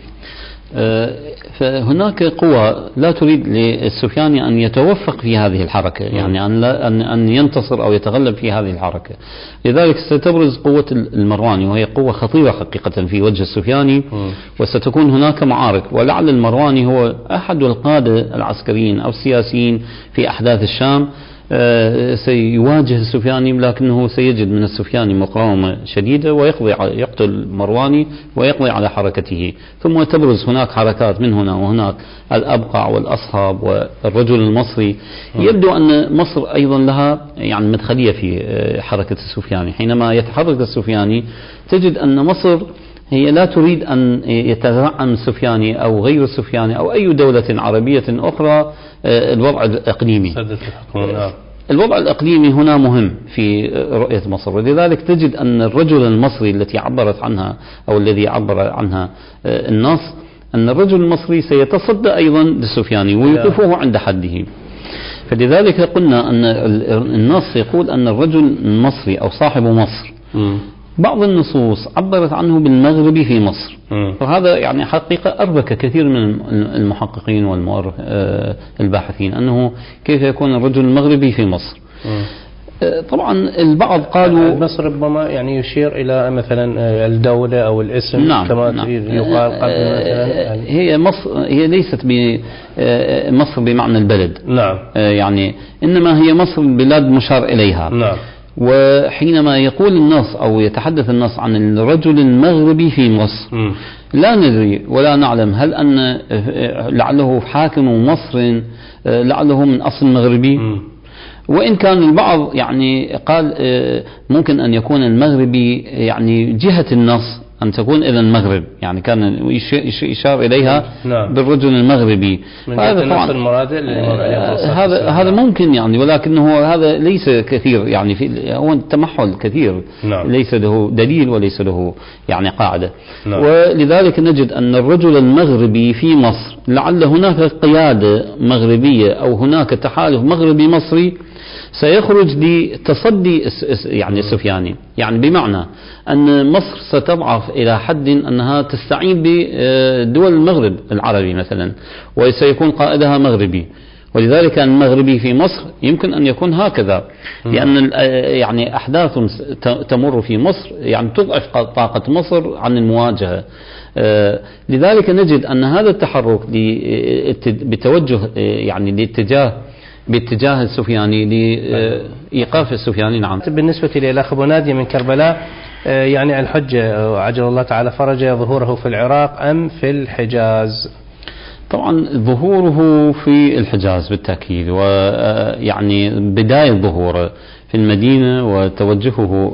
Speaker 1: فهناك قوى لا تريد للسفياني أن يتوفق في هذه الحركة، أن ينتصر أو يتغلب في هذه الحركة. لذلك ستبرز قوة المرواني، وهي قوة خطيرة حقيقة في وجه السفياني، وستكون هناك معارك. ولعل المرواني هو أحد القادة العسكريين أو السياسيين في أحداث الشام، سيواجه السفياني، لكنه سيجد من السفياني مقاومة شديدة ويقتل مرواني ويقضي على حركته. ثم تبرز هناك حركات من هنا وهناك، الأبقع والأصحاب والرجل المصري. يبدو أن مصر أيضا لها مدخلية في حركة السفياني. حينما يتحرك السفياني تجد أن مصر هي لا تريد أن يتزعم السفياني أو غير السفياني أو أي دولة عربية أخرى الوضع الإقليمي. الوضع الإقليمي هنا مهم في رؤية مصر، ولذلك تجد أن الرجل المصري التي عبرت عنها أو الذي عبر عنها النص، أن الرجل المصري سيتصدى أيضا للسفياني ويوقفه عند حده. فلذلك قلنا أن النص يقول أن الرجل المصري أو صاحب مصر، بعض النصوص عبرت عنه بالمغربي في مصر، وهذا يعني حقيقة أربك كثير من المحققين والمؤرخ الباحثين أنه كيف يكون الرجل المغربي في مصر. طبعا البعض قالوا
Speaker 2: مصر ربما يعني يشير إلى مثلا الدولة أو الاسم.
Speaker 1: نعم
Speaker 2: كما
Speaker 1: نعم.
Speaker 2: يقال قبل مثلا
Speaker 1: هي مصر هي ليست مصر بمعنى البلد،
Speaker 2: نعم
Speaker 1: يعني إنما هي مصر بلاد مشار إليها.
Speaker 2: نعم.
Speaker 1: وحينما يقول النص أو يتحدث النص عن الرجل المغربي في مصر، لا ندري ولا نعلم هل أن لعله حاكم مصر لعله من أصل مغربي، وإن كان البعض يعني قال ممكن أن يكون المغربي يعني جهة النص أن تكون إلى المغرب، يعني كان يشار إليها
Speaker 2: نعم.
Speaker 1: بالرجل المغربي.
Speaker 2: هذا طبعا
Speaker 1: هذا ممكن يعني، ولكنه هذا ليس كثير يعني، في هو التمحل كثير.
Speaker 2: نعم.
Speaker 1: ليس له دليل وليس له يعني قاعدة.
Speaker 2: نعم.
Speaker 1: ولذلك نجد أن الرجل المغربي في مصر لعل هناك قيادة مغربية أو هناك تحالف مغربي مصري سيخرج لتصدي يعني السفياني، يعني بمعنى أن مصر ستضعف إلى حد أنها تستعين بدول المغرب العربي مثلا، وسيكون قائدها مغربي. ولذلك المغربي في مصر يمكن أن يكون هكذا، لأن يعني أحداث تمر في مصر يعني تضعف طاقة مصر عن المواجهة. لذلك نجد أن هذا التحرك بتوجه يعني باتجاه السفياني لإيقاف السفياني. نعم.
Speaker 2: بالنسبة للأخ أبو نادي من كربلاء، يعني الحجة عجل الله تعالى فرجه ظهوره في العراق أم في الحجاز؟
Speaker 1: طبعا ظهوره في الحجاز بالتأكيد، ويعني بداية ظهوره في المدينة وتوجهه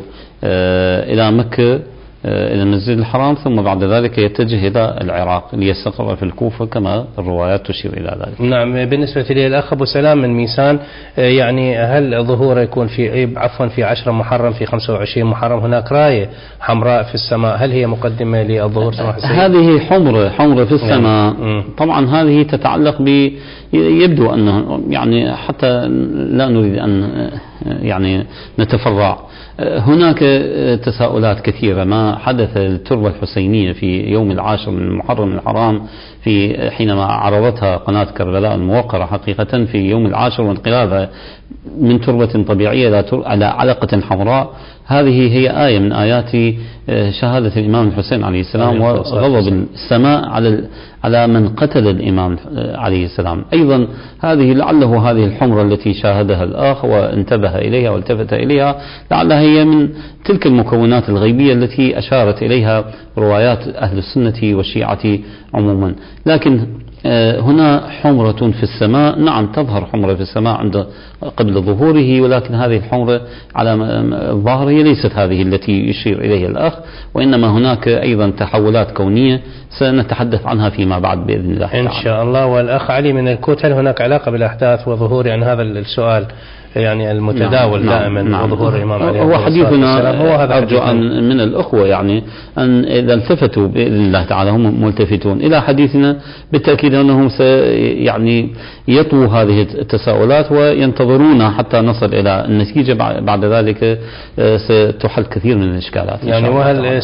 Speaker 1: إلى مكة إلى المسجد الحرام، ثم بعد ذلك يتجه إلى العراق ليستقر في الكوفة كما الروايات تشير إلى ذلك.
Speaker 2: نعم. بالنسبة للأخ أبو سلام من ميسان، يعني هل ظهوره يكون في 10 محرم، في 25 محرم هناك راية حمراء في السماء، هل هي مقدمة للظهور سماحة السيد؟
Speaker 1: هذه حمرة في السماء. طبعا هذه تتعلق يبدو أنه يعني حتى لا نريد أن يعني نتفرع، هناك تساؤلات كثيرة. ما حدث للتربة الحسينية في يوم 10 من محرم الحرام حينما عرضتها قناة كربلاء الموقرة حقيقة في يوم 10 وانقلابها من تربة طبيعية على علقة حمراء، هذه هي آية من آيات شهادة الإمام الحسين عليه السلام وغضب السماء على من قتل الإمام عليه السلام. أيضا لعله هذه الحمرة التي شاهدها الآخ وانتبه إليها والتفت إليها لعلها هي من تلك المكونات الغيبية التي أشارت إليها روايات أهل السنة والشيعة عموما. لكن هنا حمرة في السماء، نعم تظهر حمرة في السماء قبل ظهوره، ولكن هذه الحمرة على الظاهر هي ليست هذه التي يشير إليها الأخ، وإنما هناك أيضا تحولات كونية سنتحدث عنها فيما بعد بإذن الله تعالى.
Speaker 2: إن شاء الله. والأخ علي من الكوت، هل هناك علاقة بالأحداث وظهور يعني هذا السؤال يعني المتداول دائما وظهور الإمام عليه
Speaker 1: هو حديثنا أرجو أن من الأخوة يعني أن إذا التفتوا بإذن الله تعالى هم ملتفتون إلى حديثنا بالتأكيد أنهم يعني يطووا هذه التساؤلات وينتظرونا حتى نصل إلى النتيجة، بعد ذلك ستحل كثير من الإشكالات
Speaker 2: يعني. وهل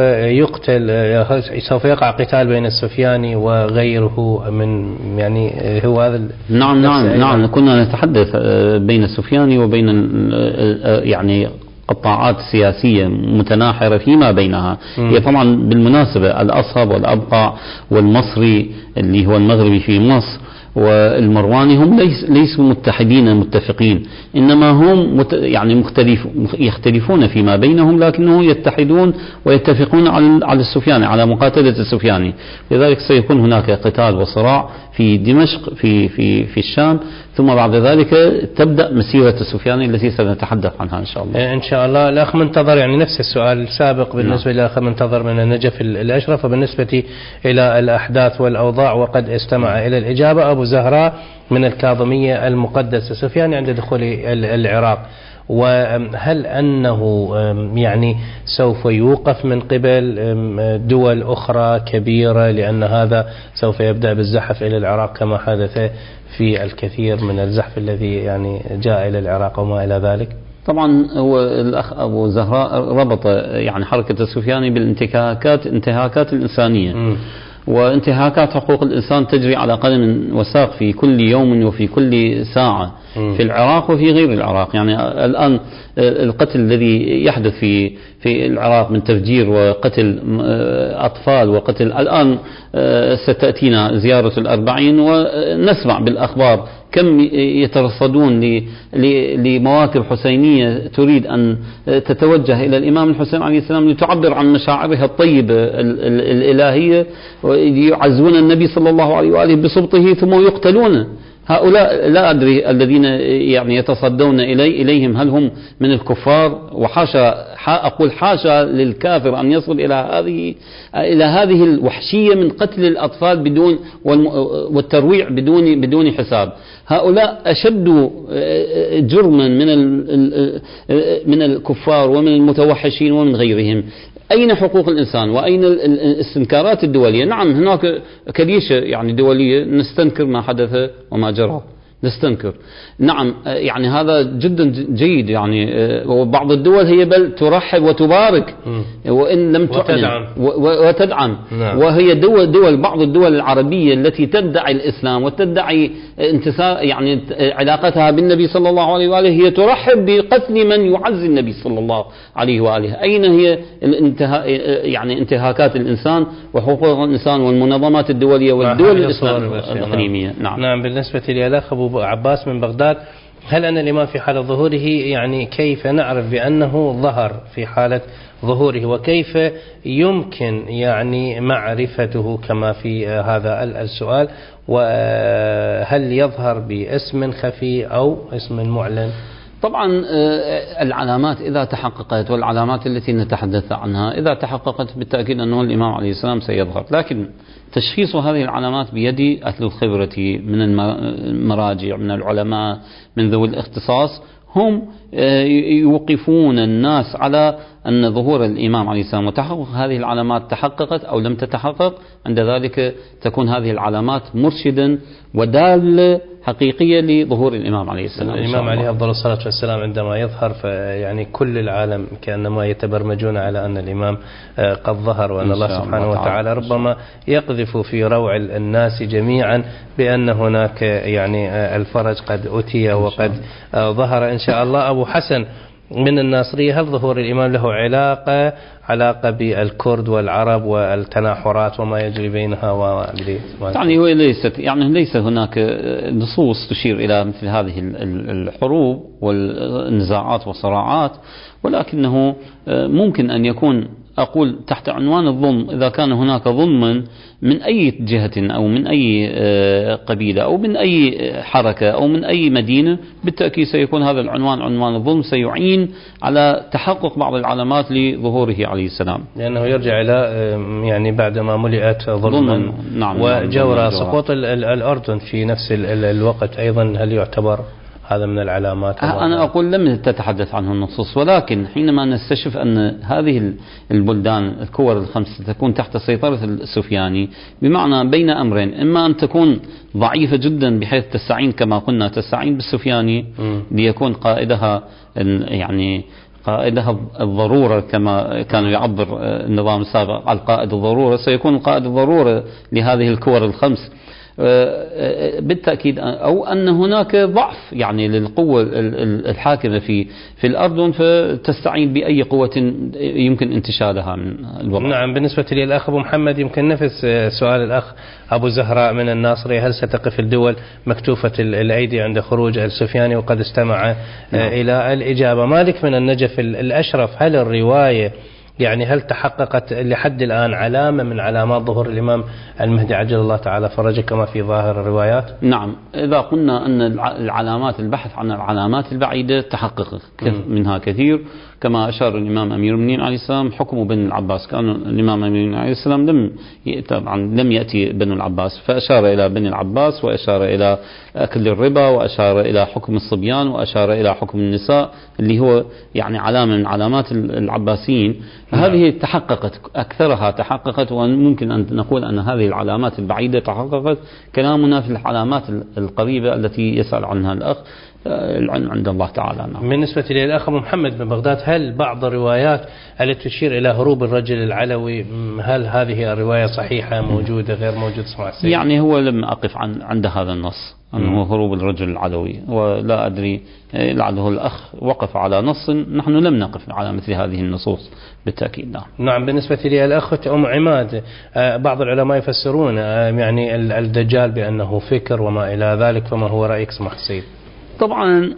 Speaker 2: سوف يقع قتال بين السفياني وغيره من يعني هو هذا؟
Speaker 1: نعم كنا نتحدث بين السفياني وبين يعني قطاعات سياسية متناحرة فيما بينها. هي طبعا بالمناسبة الأصهب والأبقع والمصري اللي هو المغربي في مصر والمرواني هم ليسوا متحدين متفقين، إنما هم يعني يختلفون فيما بينهم، لكنهم يتحدون ويتفقون على السفياني، على مقاتلة السفياني. لذلك سيكون هناك قتال وصراع في دمشق في الشام، ثم بعد ذلك تبدأ مسيرة السفياني التي سنتحدث عنها إن شاء الله.
Speaker 2: إن شاء الله. الأخ منتظر يعني نفس السؤال السابق بالنسبة للأخ منتظر من النجف الأشرف، وبالنسبة إلى الأحداث والأوضاع وقد استمع إلى الإجابة. أبو زهراء من الكاظمية المقدسة: سفيان عند دخول العراق، وهل أنه يعني سوف يوقف من قبل دول أخرى كبيرة، لأن هذا سوف يبدأ بالزحف إلى العراق كما حدث في الكثير من الزحف الذي يعني جاء إلى العراق وما إلى ذلك؟
Speaker 1: طبعا هو الأخ أبو زهراء ربط يعني حركة السفياني بالانتهاكات الإنسانية، وانتهاكات حقوق الإنسان تجري على قدم وساق في كل يوم وفي كل ساعة في العراق وفي غير العراق. يعني الآن القتل الذي يحدث في العراق من تفجير وقتل أطفال وقتل، الآن ستأتينا زيارة الأربعين ونسمع بالأخبار كم يترصدون لمواكب حسينية تريد أن تتوجه إلى الإمام الحسين عليه السلام لتعبر عن مشاعرها الطيبة الإلهية، ويعزون النبي صلى الله عليه وآله بسبطه ثم يقتلون. هؤلاء لا أدري الذين يعني يتصدون إليهم هل هم من الكفار؟ وحاشا، أقول حاشا للكافر أن يصل إلى هذه الوحشية من قتل الأطفال بدون والترويع بدون حساب. هؤلاء أشد جرما من الكفار ومن المتوحشين ومن غيرهم. أين حقوق الإنسان وأين الاستنكارات الدولية؟ نعم هناك كليشة يعني دولية نستنكر ما حدث وما جرى، نستنكر، نعم يعني هذا جدا جيد يعني. وبعض الدول هي بل ترحب وتبارك وإن لم وتدعم.
Speaker 2: نعم.
Speaker 1: وهي بعض الدول العربية التي تدعي الإسلام وتدعي يعني علاقتها بالنبي صلى الله عليه وآله هي ترحب بقتل من يعزي النبي صلى الله عليه وآله. أين هي يعني انتهاكات الإنسان وحقوق الإنسان والمنظمات الدولية والدول الإقليمية؟
Speaker 2: نعم. بالنسبة لي الأخ أبو عباس من بغداد: هل أن الإمام في حالة ظهوره يعني كيف نعرف بأنه ظهر في حالة ظهوره، وكيف يمكن يعني معرفته كما في هذا السؤال، وهل يظهر باسم خفي أو اسم معلن؟
Speaker 1: طبعا العلامات إذا تحققت، والعلامات التي نتحدث عنها إذا تحققت بالتأكيد أنه الإمام عليه السلام سيظهر، لكن تشخيص هذه العلامات بيد أهل الخبرة من المراجع من العلماء من ذوي الاختصاص. هم يوقفون الناس على أن ظهور الإمام عليه السلام وتحقق هذه العلامات تحققت أو لم تتحقق. عند ذلك تكون هذه العلامات مرشدا ودالة حقيقية لظهور الإمام عليه السلام.
Speaker 2: الإمام عليه أفضل الصلاة والسلام عندما يظهر فيعني كل العالم كأنما يتبرمجون على أن الإمام قد ظهر، وأن الله سبحانه وتعالى ربما يقذف في روع الناس جميعا بأن هناك يعني الفرج قد أتي وقد ظهر إن شاء الله. أبو حسن من الناصرية: هل ظهور الإمام له علاقة بالكرد والعرب والتناحرات وما يجري بينها
Speaker 1: يعني هو ليس هناك نصوص تشير إلى مثل هذه الحروب والنزاعات والصراعات، ولكنه ممكن أن يكون، أقول تحت عنوان الظلم، إذا كان هناك ظلما من أي جهة أو من أي قبيلة أو من أي حركة أو من أي مدينة، بالتأكيد سيكون هذا العنوان عنوان الظلم، سيعين على تحقق بعض العلامات لظهوره عليه السلام،
Speaker 2: لأنه يرجع إلى يعني بعدما ملئت ظلما.
Speaker 1: نعم.
Speaker 2: وجورا سقوط الأردن في نفس الوقت أيضا، هل يعتبر هذا من العلامات؟
Speaker 1: أنا أقول لم تتحدث عنه النصوص، ولكن حينما نستشف أن هذه البلدان الكور الخمسة تكون تحت سيطرة السفياني، بمعنى بين أمرين: إما أن تكون ضعيفة جدا بحيث تستعين كما قلنا تستعين بالسفياني ليكون قائدها يعني قائدها الضرورة، كما كانوا يعبر النظام السابق على القائد الضرورة، سيكون القائد الضرورة لهذه الكور الخمس بالتأكيد، أو أن هناك ضعف يعني للقوة الحاكمة في الأردن فتستعين بأي قوة يمكن انتشالها من الوضع.
Speaker 2: نعم. بالنسبة لي الأخ أبو محمد يمكن نفس سؤال الأخ أبو زهراء من الناصرية: هل ستقف الدول مكتوفة الأيدي عند خروج السفياني؟ وقد استمع إلى الإجابة. مالك من النجف الأشرف: هل الرواية يعني هل تحققت لحد الآن علامة من علامات ظهور الإمام المهدي عجل الله تعالى فرجه كما في ظاهر الروايات؟
Speaker 1: نعم، إذا قلنا أن العلامات، البحث عن العلامات البعيدة تحقق منها كثير، كما أشار الإمام أمير المؤمنين عليه السلام حكم بن العباس. كان الإمام أمير المؤمنين عليه السلام لم يأتي بن العباس، فأشار إلى بن العباس، وأشار إلى أكل الربا، وأشار إلى حكم الصبيان، وأشار إلى حكم النساء اللي هو يعني علامة من علامات العباسيين. هذه تحققت، أكثرها تحققت، وممكن أن نقول أن هذه العلامات البعيدة تحققت. كلامنا في العلامات القريبة التي يسأل عنها الأخ، العلم عند الله تعالى. نعم.
Speaker 2: بالنسبة للأخ محمد بن بغداد، هل بعض الروايات التي تشير إلى هروب الرجل العلوي، هل هذه الرواية صحيحة، موجودة، غير موجودة؟
Speaker 1: يعني هو لم أقف عند هذا النص أنه هروب الرجل العلوي، ولا أدري لعله الأخ وقف على نص، نحن لم نقف على مثل هذه النصوص بالتأكيد.
Speaker 2: نعم. بالنسبة للأخت أم عماد، بعض العلماء يفسرون يعني الدجال بأنه فكر وما إلى ذلك، فما هو رأيك سماحة السيد؟
Speaker 1: طبعا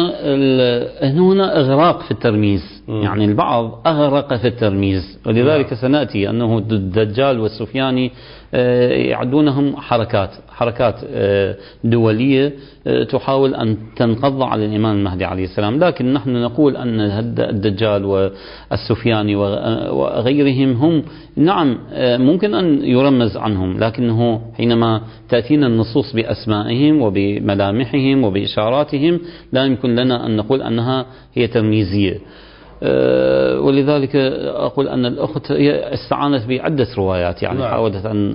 Speaker 1: هنا إغراق في الترميز، يعني البعض أغرق في الترميز، ولذلك سنأتي أنه الدجال والسفياني يعدونهم حركات دولية تحاول أن تنقض على الإمام المهدي عليه السلام. لكن نحن نقول أن الدجال والسفياني وغيرهم هم نعم ممكن أن يرمز عنهم، لكنه حينما تأتينا النصوص بأسمائهم وبملامحهم وبإشاراتهم لا يمكن لنا أن نقول أنها هي ترميزية. ولذلك أقول أن الأخت استعانت بعدة روايات، يعني حاولت أن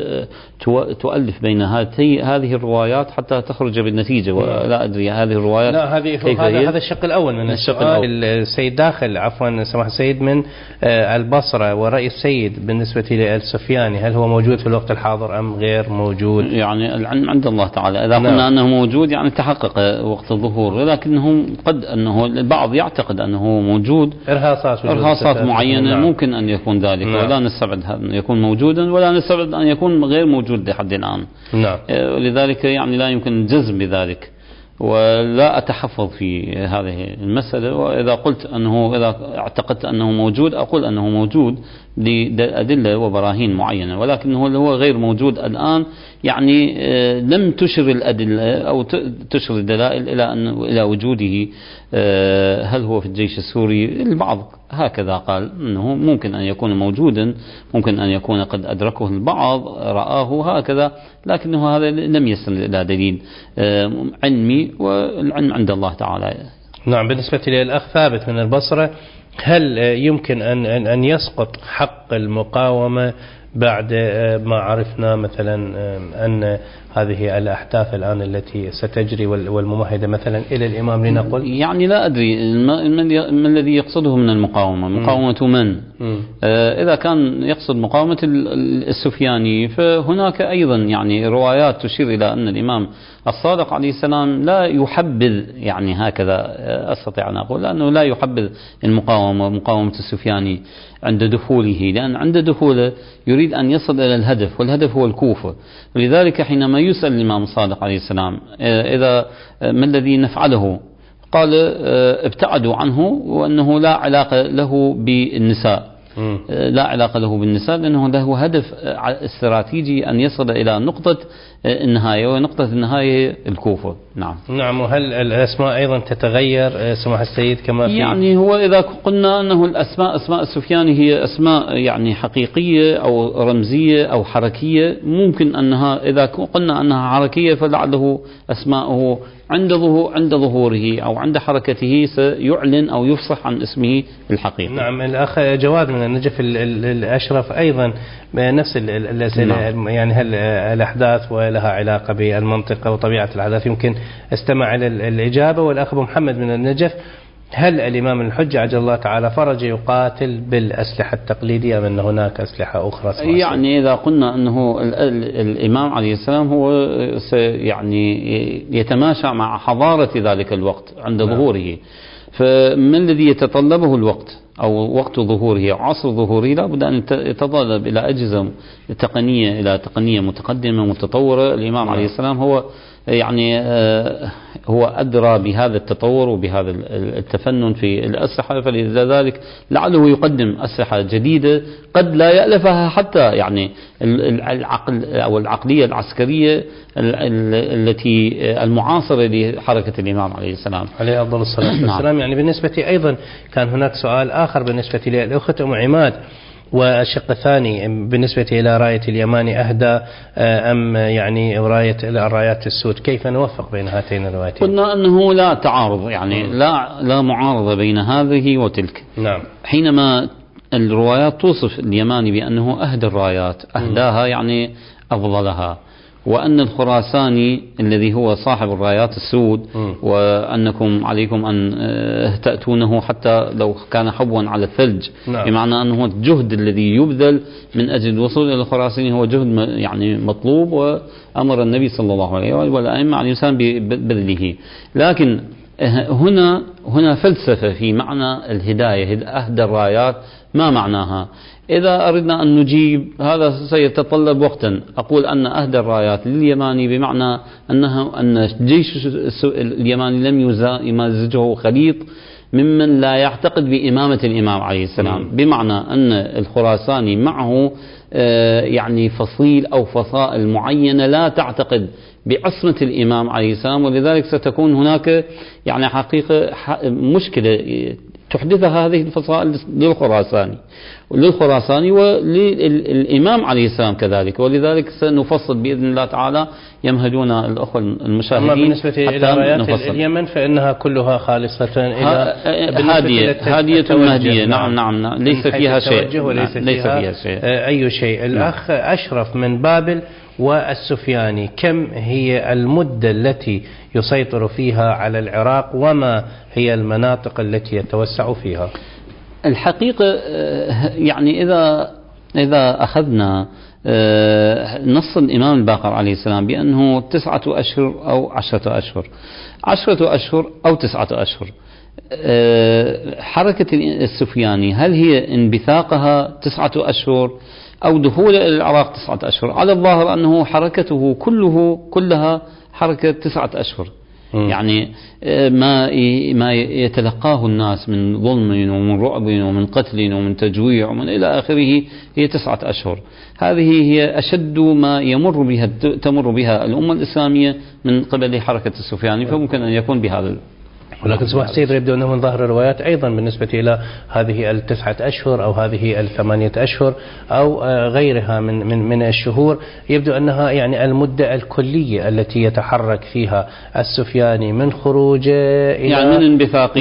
Speaker 1: تؤلف بين هذه الروايات حتى تخرج بالنتيجة، ولا أدري هذه الروايات.
Speaker 2: لا، هذا الشق الأول من السؤال. السيد داخل، عفوا سماحة السيد، من البصرة، ورأي السيد بالنسبة للسفياني، هل هو موجود في الوقت الحاضر أم غير موجود؟ يعني
Speaker 1: العلم عند الله تعالى. إذا قلنا أنه موجود يعني تحقق وقت الظهور، لكنه قد أنه البعض يعتقد أنه موجود، إرهاصات معينة ممكن أن يكون ذلك. ولا نستبعد أن يكون موجودا، ولا نستبعد أن يكون غير موجود لحد الآن. ولذلك يعني لا يمكن الجزم بذلك، ولا أتحفظ في هذه المسألة. وإذا قلت أنه، إذا اعتقدت أنه موجود، أقول أنه موجود لأدلة وبراهين معينة، ولكنه هو غير موجود الآن. يعني لم تشر الأدلة أو تشر الدلائل إلى وجوده. هل هو في الجيش السوري؟ البعض هكذا قال أنه ممكن أن يكون موجودا، ممكن أن يكون قد أدركه البعض، رآه هكذا، لكنه هذا لم يصل إلى دليل علمي، والعلم عند الله تعالى.
Speaker 2: نعم. بالنسبة للأخ ثابت من البصرة، هل يمكن أن يسقط حق المقاومة بعد ما عرفنا مثلا أن هذه الأحداث الآن التي ستجري والممهدة مثلا إلى الإمام لنقل؟
Speaker 1: يعني لا أدري ما الذي يقصده من المقاومة، مقاومة من؟ إذا كان يقصد مقاومة السفياني، فهناك أيضا يعني روايات تشير إلى أن الإمام الصادق عليه السلام لا يحبذ، يعني هكذا أستطيع أن أقول، لأنه لا يحبذ مقاومة السفياني عند دخوله، لأن عند دخوله يريد أن يصل إلى الهدف، والهدف هو الكوفة. ولذلك حينما يسأل الإمام الصادق عليه السلام إذا ما الذي نفعله، قال ابتعدوا عنه، وأنه لا علاقة له بالنساء، لا علاقة له بالنساء، لأنه له هدف استراتيجي أن يصل إلى نقطة النهاية، ونقطة النهاية الكوفة.
Speaker 2: نعم. وهل الأسماء أيضا تتغير سماحة السيد كما في؟
Speaker 1: يعني هو إذا قلنا أنه أسماء السفياني هي أسماء يعني حقيقية أو رمزية أو حركية، ممكن أنها إذا قلنا أنها حركية فلعله أسماءه عند ظهوره أو عند حركته سيعلن أو يفصح عن اسمه الحقيقي.
Speaker 2: نعم. الأخ جواد من النجف الأشرف أيضا نفس الأسئلة. يعني هل الأحداث ولها علاقة بالمنطقة وطبيعة الأحداث؟ يمكن استمع إلى الإجابة. والأخ أبو محمد من النجف، هل الإمام الحجة عجل الله تعالى فرجه يقاتل بالأسلحة التقليدية أم أن هناك أسلحة أخرى؟
Speaker 1: يعني إذا قلنا أنه الإمام عليه السلام هو يعني يتماشى مع حضارة ذلك الوقت عند ظهوره، فما الذي يتطلبه الوقت أو وقت ظهوره أو عصر ظهوره؟ لا بد أن يتطلب إلى أجهزة تقنية، إلى تقنية متقدمة متطورة. الإمام عليه السلام هو يعني هو أدرى بهذا التطور وبهذا التفنن في الأسلحة، فلذلك لعله يقدم أسلحة جديدة قد لا يألفها حتى يعني العقل أو العقلية العسكرية التي المعاصرة لحركة الإمام عليه السلام
Speaker 2: عليه أفضل الصلاة والسلام. يعني بالنسبة أيضا كان هناك سؤال آخر بالنسبة للأخت أم عماد، والشق الثاني بالنسبة إلى راية اليماني أهدى أم يعني الرايات السود، كيف نوفق بين هاتين الروايتين؟
Speaker 1: قلنا أنه لا تعارض، يعني لا معارضة بين هذه وتلك.
Speaker 2: نعم.
Speaker 1: حينما الروايات توصف اليماني بأنه أهدى الرايات، أهداها يعني أفضلها، وأن الخراساني الذي هو صاحب الرايات السود وأنكم عليكم أن تأتونه حتى لو كان حبوا على الثلج.
Speaker 2: نعم.
Speaker 1: بمعنى أنه الجهد الذي يبذل من أجل الوصول إلى الخراساني هو جهد يعني مطلوب، وأمر النبي صلى الله عليه وآله والأئمة عليه السلام ببذله. لكن هنا فلسفة في معنى الهداية، أهدى الرايات ما معناها؟ إذا أردنا أن نجيب هذا سيتطلب وقتا. أقول أن أهدى الرايات لليماني بمعنى أن الجيش اليماني لم يمازجه خليط ممن لا يعتقد بإمامة الإمام عليه السلام، بمعنى أن الخراساني معه يعني فصيل أو فصائل معينة لا تعتقد بعصمة الإمام عليه السلام، ولذلك ستكون هناك يعني حقيقة مشكلة تحدثها هذه الفصائل للخراساني وللإمام عليه السلام كذلك. ولذلك سنفصل بإذن الله تعالى، يمهدون الأخوة المشاهدين.
Speaker 2: أما بالنسبة إلى رايات اليمن فإنها كلها خالصة إلى
Speaker 1: هادية مهدية. نعم ليس فيها شيء،
Speaker 2: أي شيء. الأخ أشرف من بابل والسفياني، كم هي المدة التي يسيطر فيها على العراق، وما هي المناطق التي يتوسع فيها؟
Speaker 1: الحقيقة يعني إذا أخذنا نص الإمام الباقر عليه السلام بأنه 9 أشهر أو 10 أشهر، 10 أشهر أو 9 أشهر، حركة السفياني هل هي انبثاقها 9 أشهر أو دخول إلى العراق 9 أشهر؟ على الظاهر أنه حركته كلها حركة 9 أشهر. يعني ما يتلقاه الناس من ظلم ومن رعب ومن قتل ومن تجويع ومن إلى آخره هي 9 أشهر. هذه هي أشد ما تمر بها الأمة الإسلامية من قبل حركة السفياني، فممكن أن يكون بهذا.
Speaker 2: ولكن سماحة السيد يبدو أنه من ظاهر الروايات أيضا بالنسبة إلى هذه 9 أشهر أو هذه 8 أشهر أو غيرها من الشهور، يبدو أنها يعني المدة الكلية التي يتحرك فيها السفياني من خروجه إلى
Speaker 1: يعني من انبثاقه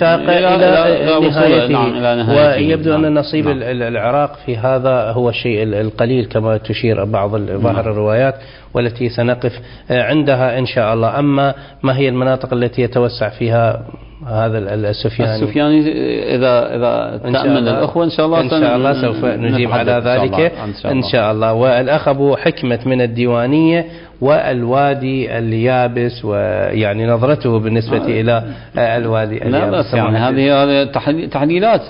Speaker 2: إلى نهايته. ويبدو أن نصيب العراق في هذا هو الشيء القليل كما تشير بعض ظاهر الروايات، والتي سنقف عندها إن شاء الله. أما ما هي المناطق التي يتوسع فيها هذا السفياني إذا تأمل الأخوة إن شاء الله سوف نجيب على ذلك إن شاء الله. والأخ أبو حكمة من الديوانية والوادي اليابس، ويعني نظرته بالنسبة إلى الوادي اليابس.
Speaker 1: يعني هذه تحليلات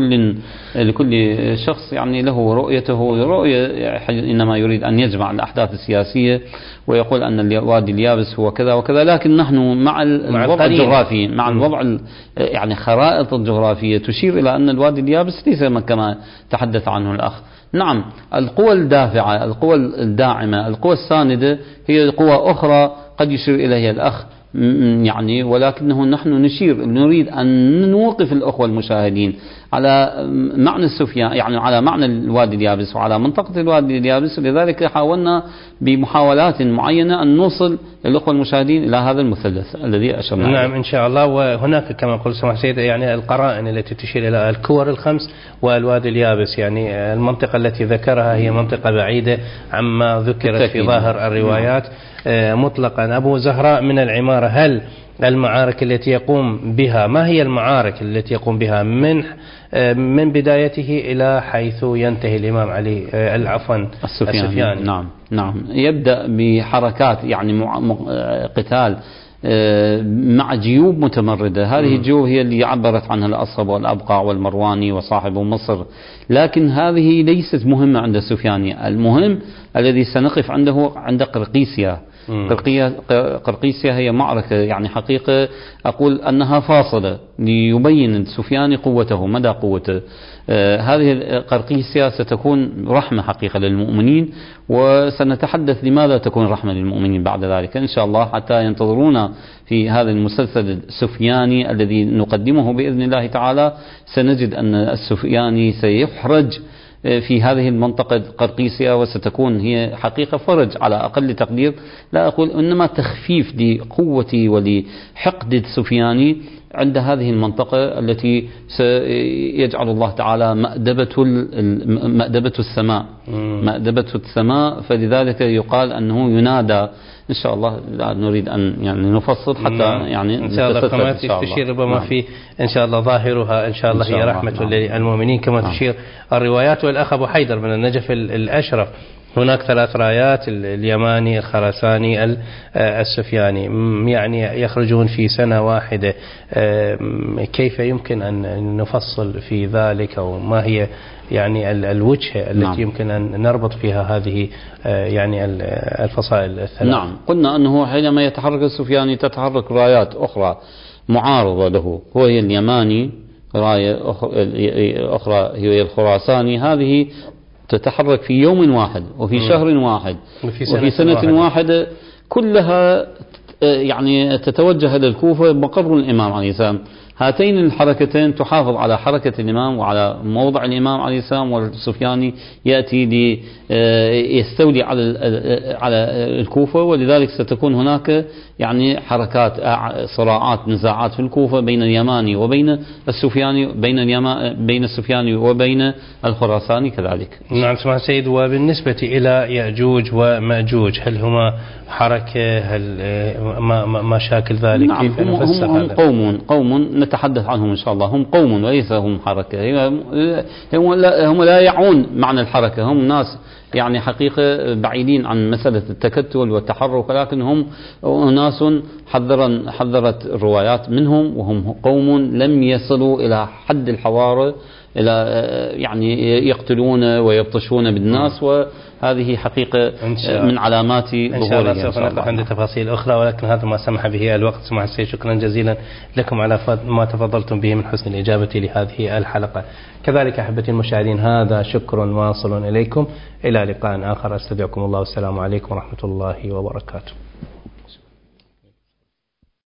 Speaker 1: لكل شخص يعني له رؤيته، رؤية إنما يريد أن يجمع الأحداث السياسية ويقول أن الوادي اليابس هو كذا وكذا. لكن نحن مع الوضع الجغرافي، مع الوضع يعني خرائط الجغرافية تشير إلى أن الوادي اليابس ليس كما تحدث عنه الأخ. نعم، القوى الدافعة، القوى الداعمة، القوى الساندة هي قوى أخرى قد يشير إليها الأخ يعني، ولكنه نحن نريد أن نوقف الأخوة المشاهدين على معنى السفيان، يعني على معنى الوادي اليابس وعلى منطقة الوادي اليابس. لذلك حاولنا بمحاولات معينة أن نوصل الأخوة المشاهدين إلى هذا المثلث الذي أشرنا إليه.
Speaker 2: نعم إن شاء الله. وهناك كما قلت سماحة السيد يعني القرائن التي تشير إلى الكور الخمس والوادي اليابس، يعني المنطقة التي ذكرها هي منطقة بعيدة عما ذكرت في ظاهر الروايات مطلقا. أبو زهراء من العمارة، هل المعارك التي يقوم بها، ما هي المعارك التي يقوم بها من بدايته إلى حيث ينتهي الإمام علي السفياني؟
Speaker 1: نعم يبدأ بحركات يعني قتال مع جيوب متمردة. هذه الجيوب هي اللي عبرت عنها الأصب والأبقع والمرواني وصاحب مصر، لكن هذه ليست مهمة عند السفياني. المهم الذي سنقف عنده عند قرقيسيا. قرقيسيا هي معركة يعني حقيقة أقول أنها فاصلة ليبين السفياني قوته، مدى قوته. هذه قرقيسيا ستكون رحمة حقيقة للمؤمنين، وسنتحدث لماذا تكون رحمة للمؤمنين بعد ذلك إن شاء الله، حتى ينتظرونا في هذا المسلسل السفياني الذي نقدمه بإذن الله تعالى. سنجد أن السفياني سيحرج في هذه المنطقة قرقيسيا، وستكون هي حقيقة فرج على أقل تقدير، لا أقول إنما تخفيف لقوة ولحقد السفياني عند هذه المنطقة التي سيجعل الله تعالى مأدبة السماء، مأدبة السماء. فلذلك يقال أنه ينادى إن شاء الله. لا نريد أن يعني نفصل حتى يعني
Speaker 2: إن شاء الله كما تشير ربما في إن شاء الله ظاهرها إن شاء الله هي رحمة للمؤمنين كما تشير الروايات. والأخ أبو حيدر من النجف الأشرف، هناك 3 رايات، اليماني الخراساني السفياني، يعني يخرجون في سنة واحدة. كيف يمكن أن نفصل في ذلك، وما هي يعني الوجهة التي يمكن أن نربط فيها هذه يعني الفصائل الثلاث؟
Speaker 1: نعم، قلنا أنه حينما يتحرك السفياني تتحرك رايات أخرى معارضة له، هو اليماني، راية أخرى هي الخراساني. هذه تتحرك في يوم واحد وفي شهر واحد وفي سنة واحدة، كلها يعني تتوجه إلى الكوفة مقر الإمام عليه السلام. هاتين الحركتين تحافظ على حركة الإمام وعلى موضع الإمام عليه السلام، والسفياني يأتي ليستولي على الكوفة. ولذلك ستكون هناك يعني حركات، صراعات، نزاعات في الكوفة بين اليماني وبين السفياني، بين السفياني وبين الخراساني كذلك.
Speaker 2: نعم سمع سيد. وبالنسبة إلى يأجوج ومأجوج، هل هما حركة، هل ما شاكل ذلك؟
Speaker 1: نعم،
Speaker 2: كيف نفسر
Speaker 1: هم
Speaker 2: هذا؟
Speaker 1: قوم نتحدث عنهم إن شاء الله. هم قوم وليس هم حركة. هم لا يعون معنى الحركة، هم ناس يعني حقيقة بعيدين عن مسألة التكتل والتحرك، ولكن هم ناس حذرت الروايات منهم، وهم قوم لم يصلوا إلى حد الحضارة، إلى يعني يقتلون ويبطشون بالناس، وهذه حقيقة من علامات ظهورهم.
Speaker 2: إن شاء الله سوف نقف عند تفاصيل أخرى، ولكن هذا ما سمح به الوقت. سمح السيد، شكرا جزيلا لكم على ما تفضلتم به من حسن الإجابة لهذه الحلقة. كذلك أحبتي المشاهدين، هذا شكر واصل إليكم. إلى لقاء آخر، أستودعكم الله، والسلام عليكم ورحمة الله وبركاته.